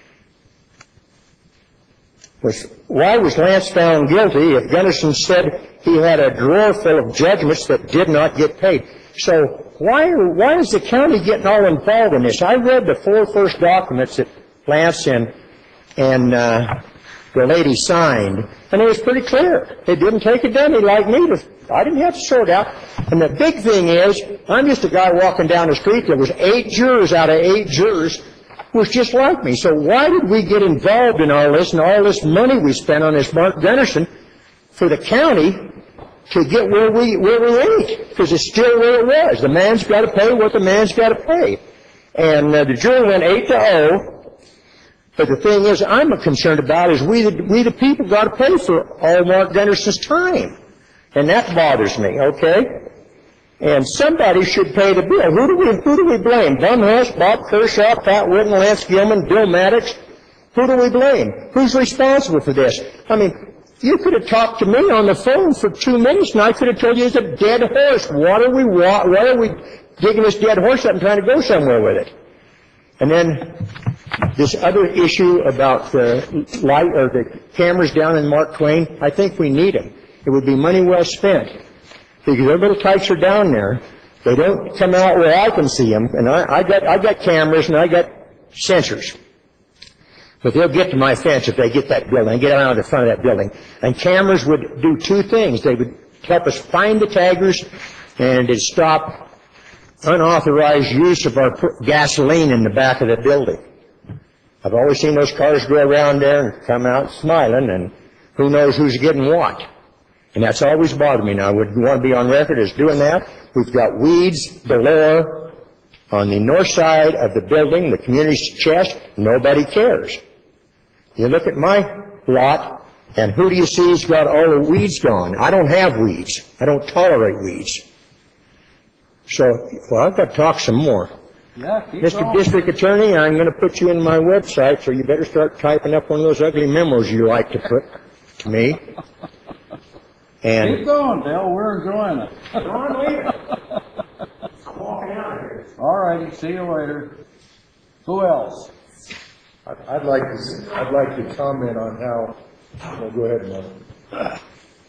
F: Was, why was Lance found guilty if Gunderson said he had a drawer full of judgments that did not get paid? So why, why is the county getting all involved in this? I read the four first documents that Lance and, and uh, the lady signed, and it was pretty clear. They didn't take a dummy like me. To, I didn't have to sort out. And the big thing is, I'm just a guy walking down the street. There was eight jurors out of eight jurors was just like me. So why did we get involved in all this and all this money we spent on this Mark Gunderson for the county to get where we where we ain't? Because it's still where it was. The man's got to pay what the man's got to pay. And uh, the jury went eight to oh. But the thing is, I'm concerned about is we the, we the people got to pay for all Mark Gunderson's time. And that bothers me, okay? And somebody should pay the bill. Who do we, who do we blame? Bum Hush, Bob Kershaw, Pat Whitten, Lance Gilman, Bill Maddox? Who do we blame? Who's responsible for this? I mean, you could have talked to me on the phone for two minutes and I could have told you it's a dead horse. What are we, wa- why are we digging this dead horse up and trying to go somewhere with it? And then this other issue about the light or the cameras down in Mark Twain, I think we need them. It would be money well spent. Because their little types are down there. They don't come out where I can see them. And I, I got, I got cameras and I got sensors. But they'll get to my fence if they get that building, and get around the front of that building. And cameras would do two things. They would help us find the taggers, and it'd stop unauthorized use of our gasoline in the back of the building. I've always seen those cars go around there and come out smiling, and who knows who's getting what. And that's always bothered me. Now, I would want to be on record as doing that. We've got weeds galore on the north side of the building, the community's chest. Nobody cares. You look at my lot, and who do you see has got all the weeds gone? I don't have weeds. I don't tolerate weeds. So, well, I've got to talk some more.
A: Yeah, keep
F: Mister
A: going.
F: District Attorney, I'm going to put you in my website, so you better start typing up one of those ugly memos you like to put to me. And
A: Keep going, Dale, we're enjoying it.
F: Ron, leave it. I'm walking out of here.
A: All righty, see you later. Who else?
E: I'd I'd like to, s- I'd like to comment on how, well, go ahead, Mark.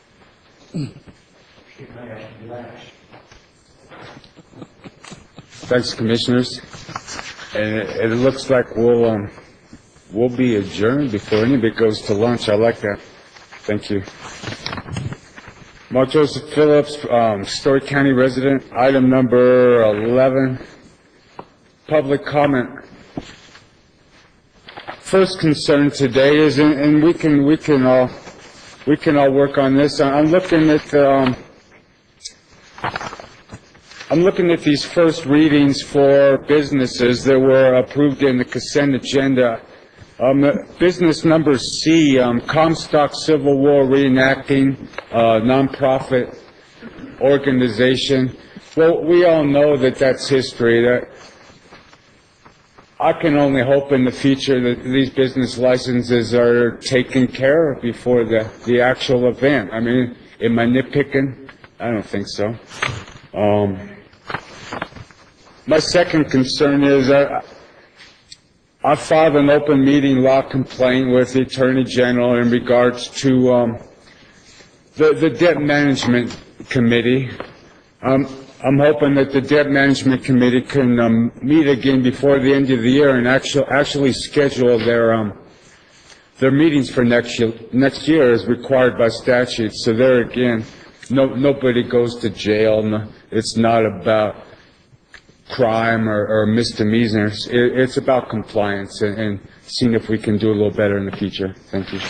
I: Thanks, Commissioners. And it, it looks like we'll, um, we'll be adjourned before anybody goes to lunch. I like that. Thank you. Mark Joseph Phillips, um, Story County resident. Item number eleven, public comment. First concern today is, and and we can, we can all, we can all work on this. I'm looking at, um, I'm looking at these first readings for businesses that were approved in the consent agenda. Um, business number C, um, Comstock Civil War Reenacting, uh, nonprofit organization. Well, we all know that that's history. That I can only hope in the future that these business licenses are taken care of before the, the actual event. I mean, am I nitpicking? I don't think so. Um, my second concern is, uh, I filed an open meeting law complaint with the Attorney General in regards to um, the, the Debt Management Committee. Um, I'm hoping that the Debt Management Committee can um, meet again before the end of the year and actually actually schedule their um, their meetings for next year. Next year is required by statute. So there again, no nobody goes to jail. No, it's not about crime or, or misdemeanors. It, it's about compliance and, and seeing if we can do a little better in the future. Thank you.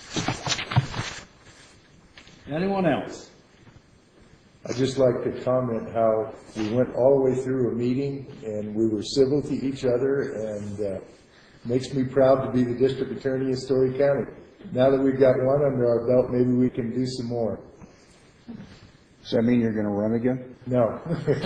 A: Anyone else?
E: I'd just like to comment how we went all the way through a meeting and we were civil to each other, and uh, makes me proud to be the district attorney of Story County. Now that we've got one under our belt, maybe we can do some more.
D: Does that mean you're going to run again?
E: No.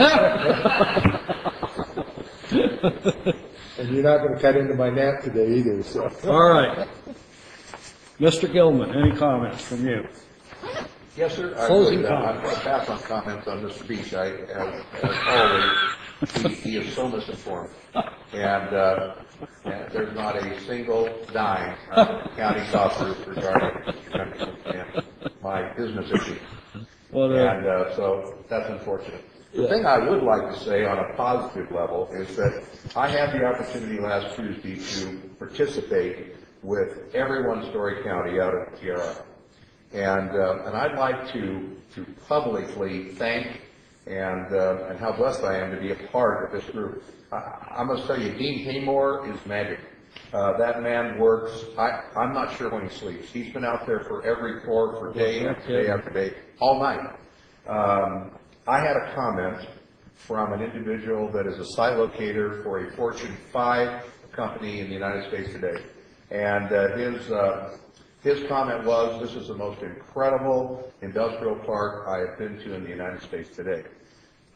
E: And you're not going to cut into my nap today either, so.
A: All right. Mister Gilman, any comments from you?
C: Yes, sir. I
A: Closing
C: would, uh, I'm
A: comments.
C: going to pass on comments on Mister Beach. I, as, as always, he, he is so misinformed. And, uh, and there's not a single dime uh, county coffers regarding Mister Benson and my business issue.
A: Well, uh,
C: And, uh, so that's unfortunate. The thing I would like to say on a positive level is that I had the opportunity last Tuesday to participate with everyone in Story County out at Tierra. And, uh, and I'd like to, to publicly thank and, uh, and how blessed I am to be a part of this group. I, I must tell you, Dean Haymore is magic. Uh, that man works, I, I'm not sure when he sleeps. He's been out there for every floor for day after day after day, all night. Um, I had a comment from an individual that is a site locator for a Fortune five company in the United States today. And uh, his, uh, his comment was, this is the most incredible industrial park I have been to in the United States today.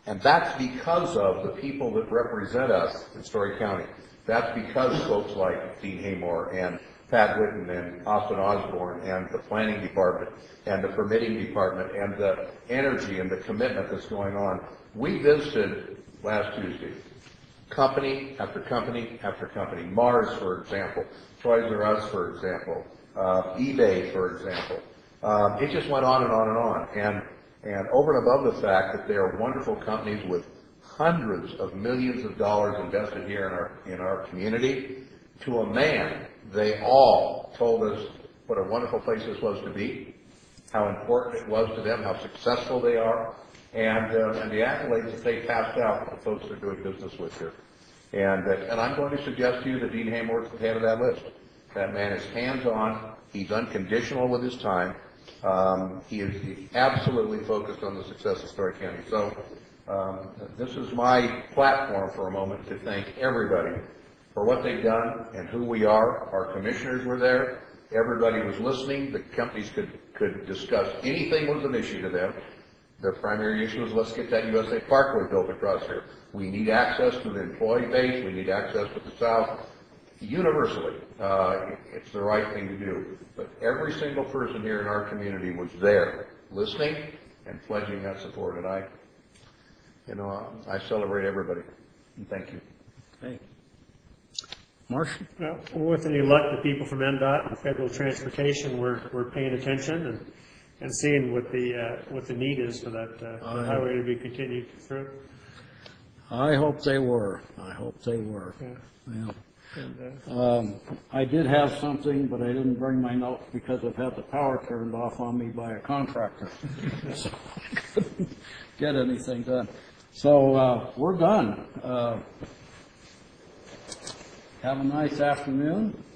C: And that's because of the people that represent us in Story County. That's because folks like Dean Haymore and Pat Whitten and Austin Osborne and the planning department and the permitting department and the energy and the commitment that's going on. We visited last Tuesday, company after company after company. Mars, for example, Toys R Us, for example, uh, eBay, for example. Um, it just went on and on and on. And, and over and above the fact that they are wonderful companies with hundreds of millions of dollars invested here in our, in our community, to a man, they all told us what a wonderful place this was to be, how important it was to them, how successful they are, and, uh, and the accolades that they passed out to the folks they're doing business with here. And, uh, and I'm going to suggest to you that Dean Haymore is the head of that list. That man is hands-on. He's unconditional with his time. Um, he is he's absolutely focused on the success of Story County. So um, this is my platform for a moment to thank everybody for what they've done and who we are. Our commissioners were there. Everybody was listening. The companies could, could discuss anything was an issue to them. Their primary issue was, let's get that U S A Parkway built across here. We need access to the employee base. We need access to the South. Universally, uh, it's the right thing to do. But every single person here in our community was there, listening and pledging that support. And I, you know, I celebrate everybody. And thank you.
A: Hey. Marsh?
G: Well, with any luck, the people from N D O T and Federal Transportation, we're, we're paying attention and, and seeing what the, uh, what the need is for that, uh, the highway to be continued through.
A: I hope they were. I hope they were.
G: Yeah.
A: Yeah.
G: And, uh,
A: Um, I did have something, but I didn't bring my notes because I've had the power turned off on me by a contractor. So I couldn't get anything done. So, uh, we're done. Uh, have a nice afternoon.